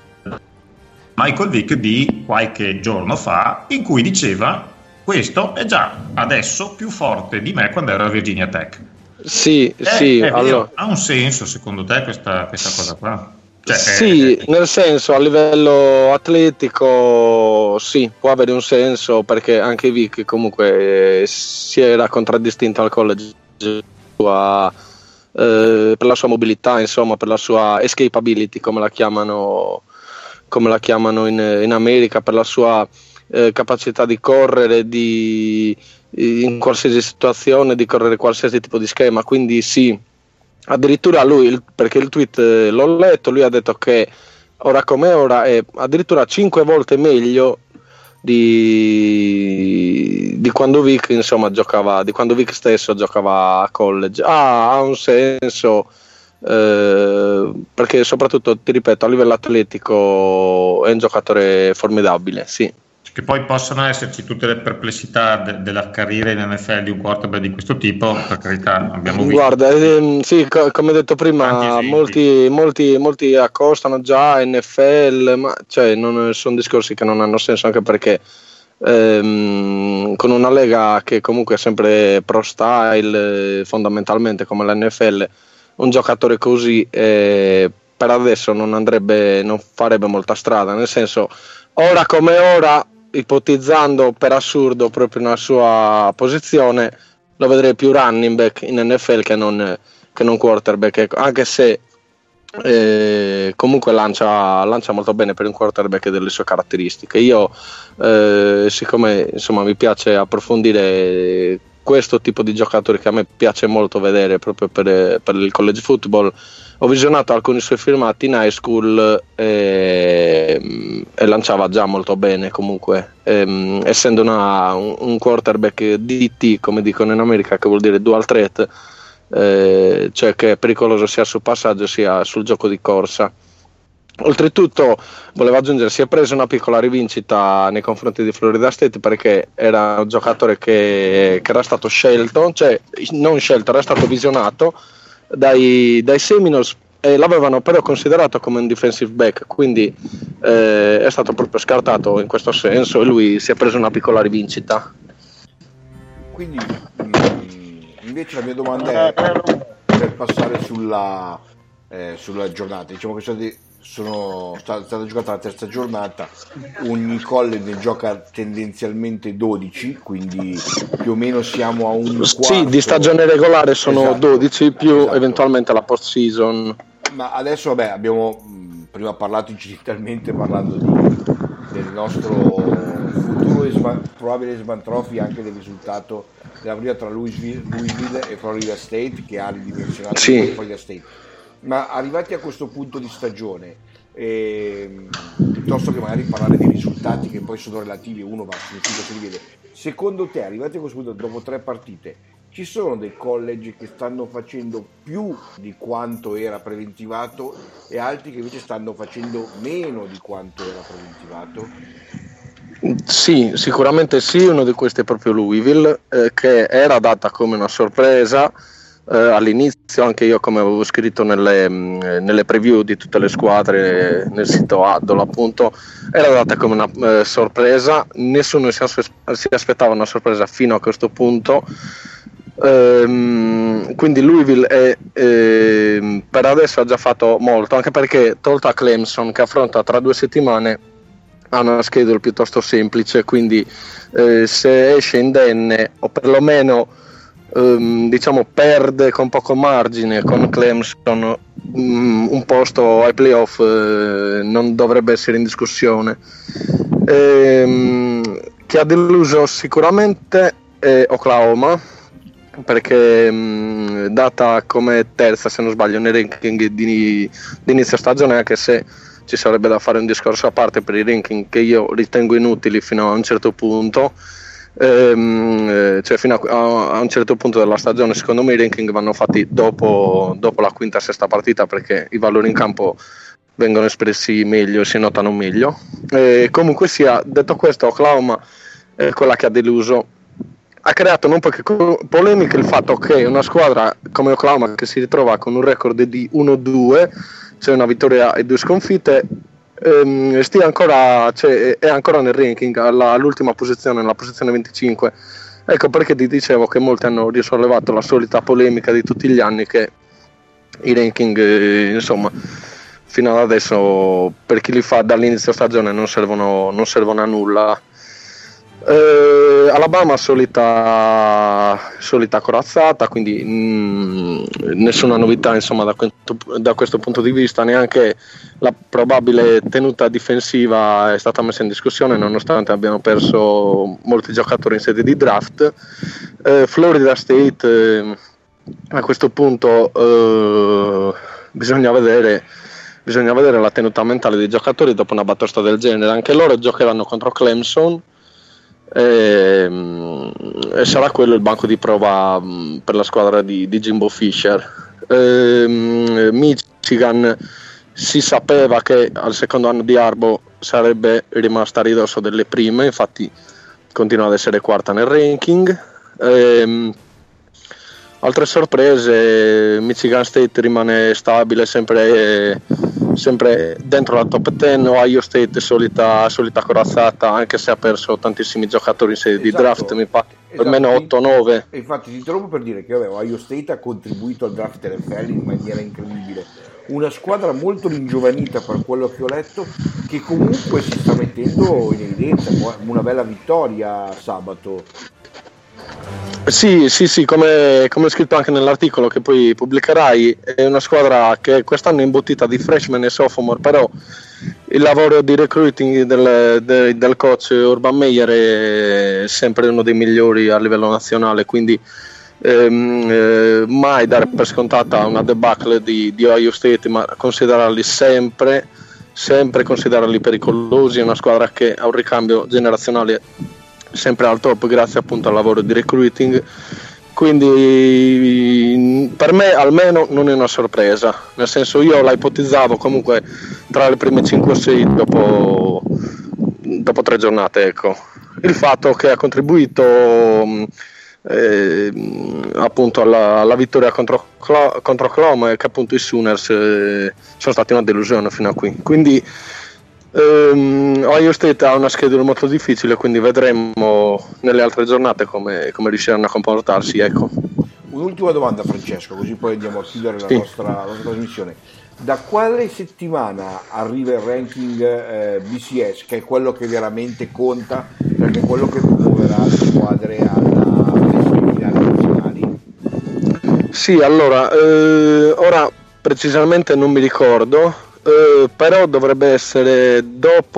Speaker 3: Michael Vick di qualche giorno fa, in cui diceva: questo è già adesso più forte di me quando ero a Virginia Tech.
Speaker 5: Sì,
Speaker 3: eh,
Speaker 5: sì,
Speaker 3: è
Speaker 5: allora...
Speaker 3: ha un senso secondo te questa, questa cosa qua? Cioè,
Speaker 5: sì,
Speaker 3: eh,
Speaker 5: nel senso, a livello atletico sì, può avere un senso, perché anche Vic comunque eh, si era contraddistinto al college sua, eh, per la sua mobilità, insomma, per la sua escapability, come la chiamano, come la chiamano in, in America, per la sua eh, capacità di correre di, in qualsiasi situazione, di correre qualsiasi tipo di schema. Quindi sì, addirittura lui, perché il tweet eh, l'ho letto, lui ha detto che ora come ora è addirittura cinque volte meglio di, di quando Vic, insomma, giocava, di quando Vic stesso giocava a college. Ah, ha un senso, eh, perché soprattutto, ti ripeto, a livello atletico è un giocatore formidabile, sì.
Speaker 3: Che poi possano esserci tutte le perplessità de- della carriera in N F L di un quarterback di questo tipo, per carità, abbiamo visto.
Speaker 5: Guarda, ehm, sì, co- come detto prima, molti, molti, molti accostano già a N F L, ma cioè, non, sono discorsi che non hanno senso, anche perché ehm, con una lega che comunque è sempre pro style, eh, fondamentalmente come l'N F L, un giocatore così eh, per adesso non andrebbe, non farebbe molta strada, nel senso, ora come ora, ipotizzando per assurdo proprio una sua posizione, lo vedrei più running back in N F L che non, che non quarterback, anche se eh, comunque lancia, lancia molto bene per un quarterback delle sue caratteristiche. Io eh, siccome insomma mi piace approfondire questo tipo di giocatori, che a me piace molto vedere proprio per, per il college football, ho visionato alcuni suoi filmati in high school e, e lanciava già molto bene comunque, e, essendo una, un, un quarterback D T, come dicono in America, che vuol dire dual threat, eh, cioè che è pericoloso sia sul passaggio sia sul gioco di corsa. Oltretutto, volevo aggiungere, si è preso una piccola rivincita nei confronti di Florida State, perché era un giocatore che, che era stato scelto, cioè non scelto, era stato visionato dai, dai Seminoles, e l'avevano però considerato come un defensive back, quindi eh, è stato proprio scartato in questo senso, e lui si è preso una piccola rivincita.
Speaker 1: Quindi mh, invece la mia domanda è, per passare sulla, eh, sulla giornata, diciamo che state, sono stata, stata giocata la terza giornata, ogni college ne gioca tendenzialmente dodici, quindi più o meno siamo a un quarto.
Speaker 5: Sì, di stagione regolare sono
Speaker 1: esatto,
Speaker 5: dodici più
Speaker 1: esatto.
Speaker 5: Eventualmente la post season.
Speaker 1: Ma adesso vabbè, abbiamo mh, prima parlato incidentalmente parlando di, del nostro futuro Esman, probabile Esman Trophy, anche del risultato della partita tra Louisville, Louisville e Florida State, che ha ridimensionato
Speaker 5: sì.
Speaker 1: Florida State. Ma arrivati a questo punto di stagione, ehm, piuttosto che magari parlare dei risultati che poi sono relativi, uno va significa si rivede, secondo te, arrivati a questo punto dopo tre partite, ci sono dei college che stanno facendo più di quanto era preventivato e altri che invece stanno facendo meno di quanto era preventivato?
Speaker 5: Sì, sicuramente sì, uno di questi è proprio Louisville, eh, che era data come una sorpresa eh, all'inizio, anche io come avevo scritto nelle, mh, nelle preview di tutte le squadre nel sito Addol, appunto, era data come una eh, sorpresa, nessuno si, aspe- si aspettava una sorpresa fino a questo punto. Ehm, quindi Louisville è, eh, per adesso ha già fatto molto, anche perché tolta Clemson, che affronta tra due settimane, ha una schedule piuttosto semplice, quindi eh, se esce indenne o perlomeno ehm, diciamo perde con poco margine con Clemson, um, un posto ai playoff eh, non dovrebbe essere in discussione. Ehm, chi ha deluso sicuramente è Oklahoma, perché mh, data come terza, se non sbaglio, nei ranking di, di inizio stagione, anche se ci sarebbe da fare un discorso a parte per i ranking che io ritengo inutili fino a un certo punto, ehm, cioè fino a, a un certo punto della stagione secondo me i ranking vanno fatti dopo, dopo la quinta sesta partita, perché i valori in campo vengono espressi meglio e si notano meglio. E comunque sia, detto questo, Oklahoma è quella che ha deluso. Ha creato non poche polemiche il fatto che una squadra come Oklahoma, che si ritrova con un record di uno due, cioè una vittoria e due sconfitte, ehm, stia ancora, cioè, è ancora nel ranking alla, all'ultima posizione, nella posizione venticinque. Ecco perché ti dicevo che molti hanno risollevato la solita polemica di tutti gli anni, che i ranking eh, insomma fino ad adesso per chi li fa dall'inizio stagione non servono, non servono a nulla. Eh, Alabama solita, solita corazzata, quindi mh, nessuna novità insomma da questo, da questo punto di vista, neanche la probabile tenuta difensiva è stata messa in discussione nonostante abbiano perso molti giocatori in sede di draft. eh, Florida State eh, a questo punto eh, bisogna vedere bisogna vedere la tenuta mentale dei giocatori dopo una batosta del genere. Anche loro giocheranno contro Clemson e, e sarà quello il banco di prova per la squadra di, di Jimbo Fisher. e, Michigan si sapeva che al secondo anno di Harbaugh sarebbe rimasta a ridosso delle prime, infatti continua ad essere quarta nel ranking. e, altre sorprese: Michigan State rimane stabile, sempre, sempre dentro la top dieci. Ohio State solita, solita corazzata, anche se ha perso tantissimi giocatori in sede esatto, di draft, mi pare esatto, almeno otto nove.
Speaker 1: E infatti ti interrompo per dire che vabbè, Ohio State ha contribuito al draft N F L in maniera incredibile, una squadra molto ringiovanita per quello che ho letto, che comunque si sta mettendo in evidenza, una bella vittoria sabato.
Speaker 5: Sì, sì, sì, come, come scritto anche nell'articolo che poi pubblicherai, è una squadra che quest'anno è imbottita di freshman e sophomore, però il lavoro di recruiting del, del, del coach Urban Meyer è sempre uno dei migliori a livello nazionale, quindi ehm, eh, mai dare per scontata una debacle di, di Ohio State, ma considerarli sempre, sempre considerarli pericolosi. È una squadra che ha un ricambio generazionale sempre al top grazie appunto al lavoro di recruiting, quindi per me almeno non è una sorpresa, nel senso io la ipotizzavo comunque tra le prime cinque o sei dopo, dopo tre giornate, ecco. Il fatto che ha contribuito eh, appunto alla, alla vittoria contro, contro Oklahoma è che appunto i Sooners eh, sono stati una delusione fino a qui, quindi Um, Ohio State ha una schedula molto difficile, quindi vedremo nelle altre giornate come, come riusciranno a comportarsi, ecco.
Speaker 1: Un'ultima domanda, Francesco, così poi andiamo a chiudere la, sì. nostra, la nostra trasmissione. Da quale settimana arriva il ranking eh, B C S, che è quello che veramente conta, perché è quello che promuoverà le squadre alla, alle semifinali nazionali?
Speaker 5: Sì, allora eh, ora precisamente non mi ricordo. Uh, però dovrebbe essere dopo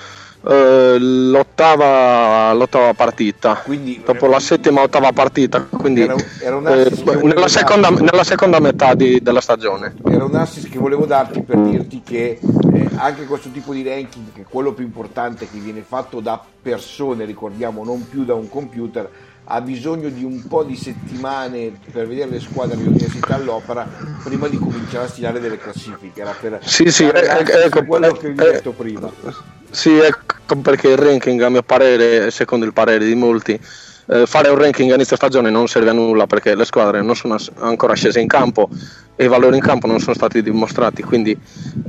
Speaker 5: uh, l'ottava, l'ottava partita, quindi dopo la settima ottava partita, quindi era, era un uh, nella, seconda, nella seconda metà di, della stagione.
Speaker 1: Era un assist che volevo darti per dirti che eh, anche questo tipo di ranking, che è quello più importante, che viene fatto da persone, ricordiamo, non più da un computer, ha bisogno di un po' di settimane per vedere le squadre dell'università all'opera prima di cominciare a stilare delle classifiche. Era per
Speaker 5: sì, sì, ecco
Speaker 1: quello che vi ho detto prima.
Speaker 5: Sì, ecco perché il ranking, a mio parere, secondo il parere di molti, eh, fare un ranking a inizio stagione non serve a nulla, perché le squadre non sono ancora scese in campo e i valori in campo non sono stati dimostrati, quindi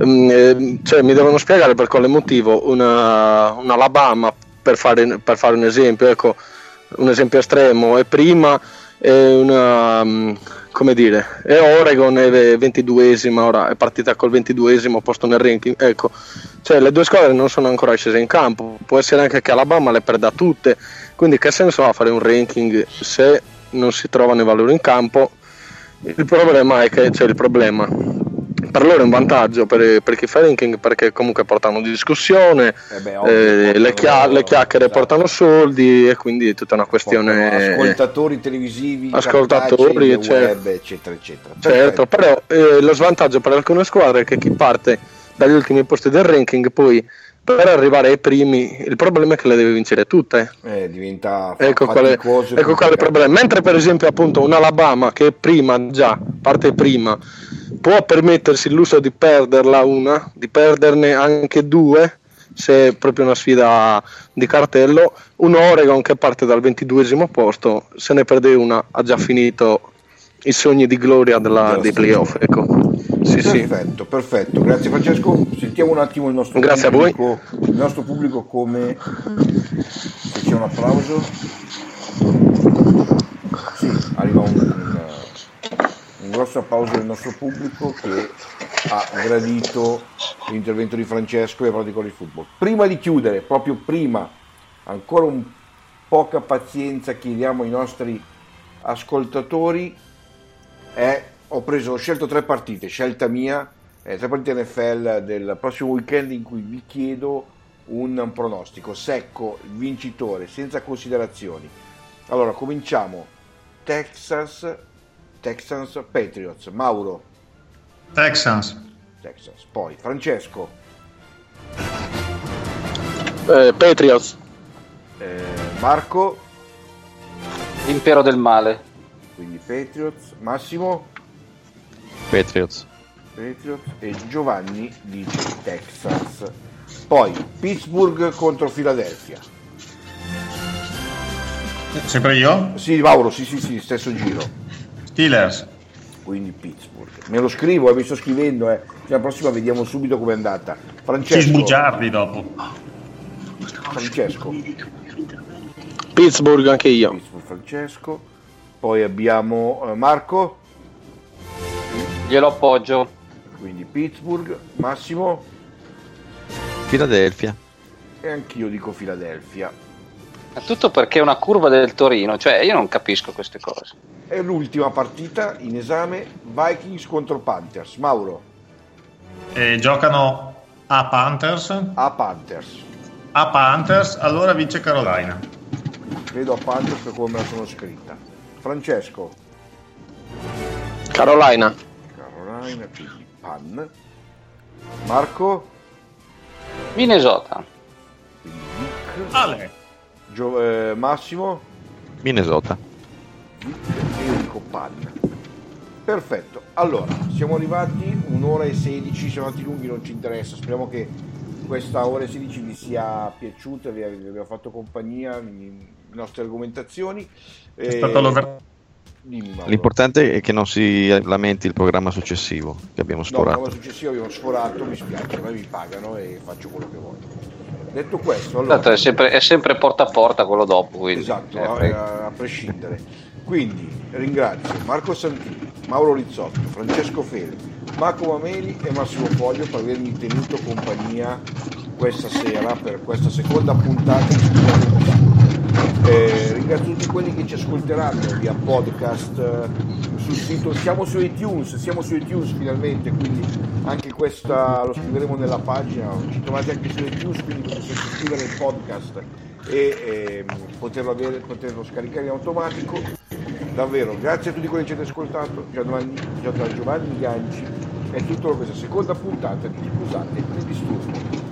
Speaker 5: um, cioè, mi devono spiegare per quale motivo una, una Alabama, per fare, per fare un esempio, ecco, un esempio estremo, è prima, è una, come dire, è Oregon, è ventiduesima, ora è partita col ventiduesimo posto nel ranking, ecco, cioè le due squadre non sono ancora scese in campo, può essere anche che Alabama le perda tutte, quindi che senso ha fare un ranking se non si trovano i valori in campo? Il problema è che c'è il problema. Per loro è un vantaggio per, per chi fa ranking, perché comunque portano discussione, eh beh, ovvio, eh, le, chia- le chiacchiere esatto. portano soldi, e quindi è tutta una questione.
Speaker 1: Portano ascoltatori televisivi,
Speaker 5: ascoltatori
Speaker 1: cartacei,
Speaker 5: cioè,
Speaker 1: web, eccetera, eccetera.
Speaker 5: Certo, però eh, lo svantaggio per alcune squadre è che chi parte dagli ultimi posti del ranking poi per arrivare ai primi, il problema è che le deve vincere tutte.
Speaker 1: Eh, diventa
Speaker 5: ecco quale, ecco quale problema. Mentre per esempio appunto un Alabama che prima già parte prima può permettersi il lusso di perderla una, di perderne anche due, se è proprio una sfida di cartello. Un Oregon che parte dal ventiduesimo posto, se ne perde una ha già finito i sogni di gloria della, dei playoff, ecco. Sì,
Speaker 1: perfetto, sì. perfetto, grazie Francesco. Sentiamo un attimo il nostro
Speaker 5: grazie
Speaker 1: pubblico, a voi. Il nostro pubblico, come se c'è un applauso. Sì, arriva un, un, un grosso applauso del nostro pubblico che ha gradito l'intervento di Francesco e Prodigal di Football. Prima di chiudere, proprio prima, ancora un poca pazienza chiediamo ai nostri ascoltatori, è, ho preso, ho scelto tre partite, scelta mia, eh, tre partite N F L del prossimo weekend in cui vi chiedo un pronostico secco, vincitore, senza considerazioni. Allora, cominciamo. Texas, Texans, Patriots. Mauro.
Speaker 3: Texans.
Speaker 1: Texans. Poi Francesco.
Speaker 5: Eh, Patriots.
Speaker 1: Eh, Marco.
Speaker 6: L'impero del male.
Speaker 1: Quindi Patriots. Massimo.
Speaker 2: Patriots.
Speaker 1: Patriots. E Giovanni dice Texans. Poi Pittsburgh contro Philadelphia.
Speaker 3: Sempre io?
Speaker 1: Sì, Mauro, sì, sì, sì, stesso giro.
Speaker 3: Steelers.
Speaker 1: Quindi Pittsburgh. Me lo scrivo, eh, mi sto scrivendo, eh. La prossima vediamo subito com'è andata. Francesco.
Speaker 3: Ci sbugiardi dopo.
Speaker 1: Francesco.
Speaker 5: Pittsburgh anche io.
Speaker 1: Pittsburgh, Francesco. Poi abbiamo eh, Marco.
Speaker 6: Glielo appoggio.
Speaker 1: Quindi Pittsburgh. Massimo.
Speaker 2: Philadelphia.
Speaker 1: E anch'io dico Philadelphia.
Speaker 6: È tutto perché è una curva del Torino, cioè io non capisco queste cose.
Speaker 1: E l'ultima partita in esame, Vikings contro Panthers. Mauro.
Speaker 3: E giocano a Panthers.
Speaker 1: A Panthers.
Speaker 3: A Panthers, allora vince Carolina.
Speaker 1: Credo a Panthers per come me la sono scritta. Francesco.
Speaker 5: Carolina.
Speaker 1: Carolina, quindi Pan. Marco.
Speaker 6: Minnesota.
Speaker 1: Quindi Vic.
Speaker 3: Ale.
Speaker 1: Gio- eh, Massimo.
Speaker 2: Minnesota.
Speaker 1: Vic e io dico Pan. Perfetto. Allora, siamo arrivati un'ora e sedici, siamo andati lunghi, non ci interessa. Speriamo che questa ora e sedici vi sia piaciuta, vi abbiamo fatto compagnia, le nostre argomentazioni.
Speaker 3: È eh, stato l'over...
Speaker 1: Dimmi,
Speaker 2: L'importante è che non si lamenti il programma successivo che abbiamo sforato.
Speaker 1: No, il programma successivo abbiamo sforato, mi spiace, a me mi pagano e faccio quello che voglio. Detto questo, allora...
Speaker 6: Esatto, è, sempre, è sempre porta a porta quello dopo. Quindi.
Speaker 1: Esatto,
Speaker 6: eh,
Speaker 1: a, a prescindere. Quindi ringrazio Marco Santini, Mauro Rizzotto, Francesco Feli, Marco Mameli e Massimo Foglio per avermi tenuto compagnia questa sera per questa seconda puntata di eh, ringrazio tutti quelli che ci ascolteranno via podcast eh, sul sito, siamo su iTunes, siamo su iTunes finalmente, quindi anche questa lo scriveremo nella pagina, ci trovate anche su iTunes, quindi potete scrivere il podcast e eh, poterlo, avere, poterlo scaricare in automatico. Davvero, grazie a tutti quelli che ci avete ascoltato. Giovanni, Giovanni Ganci è tutto questa seconda puntata di Scusate il disturbo.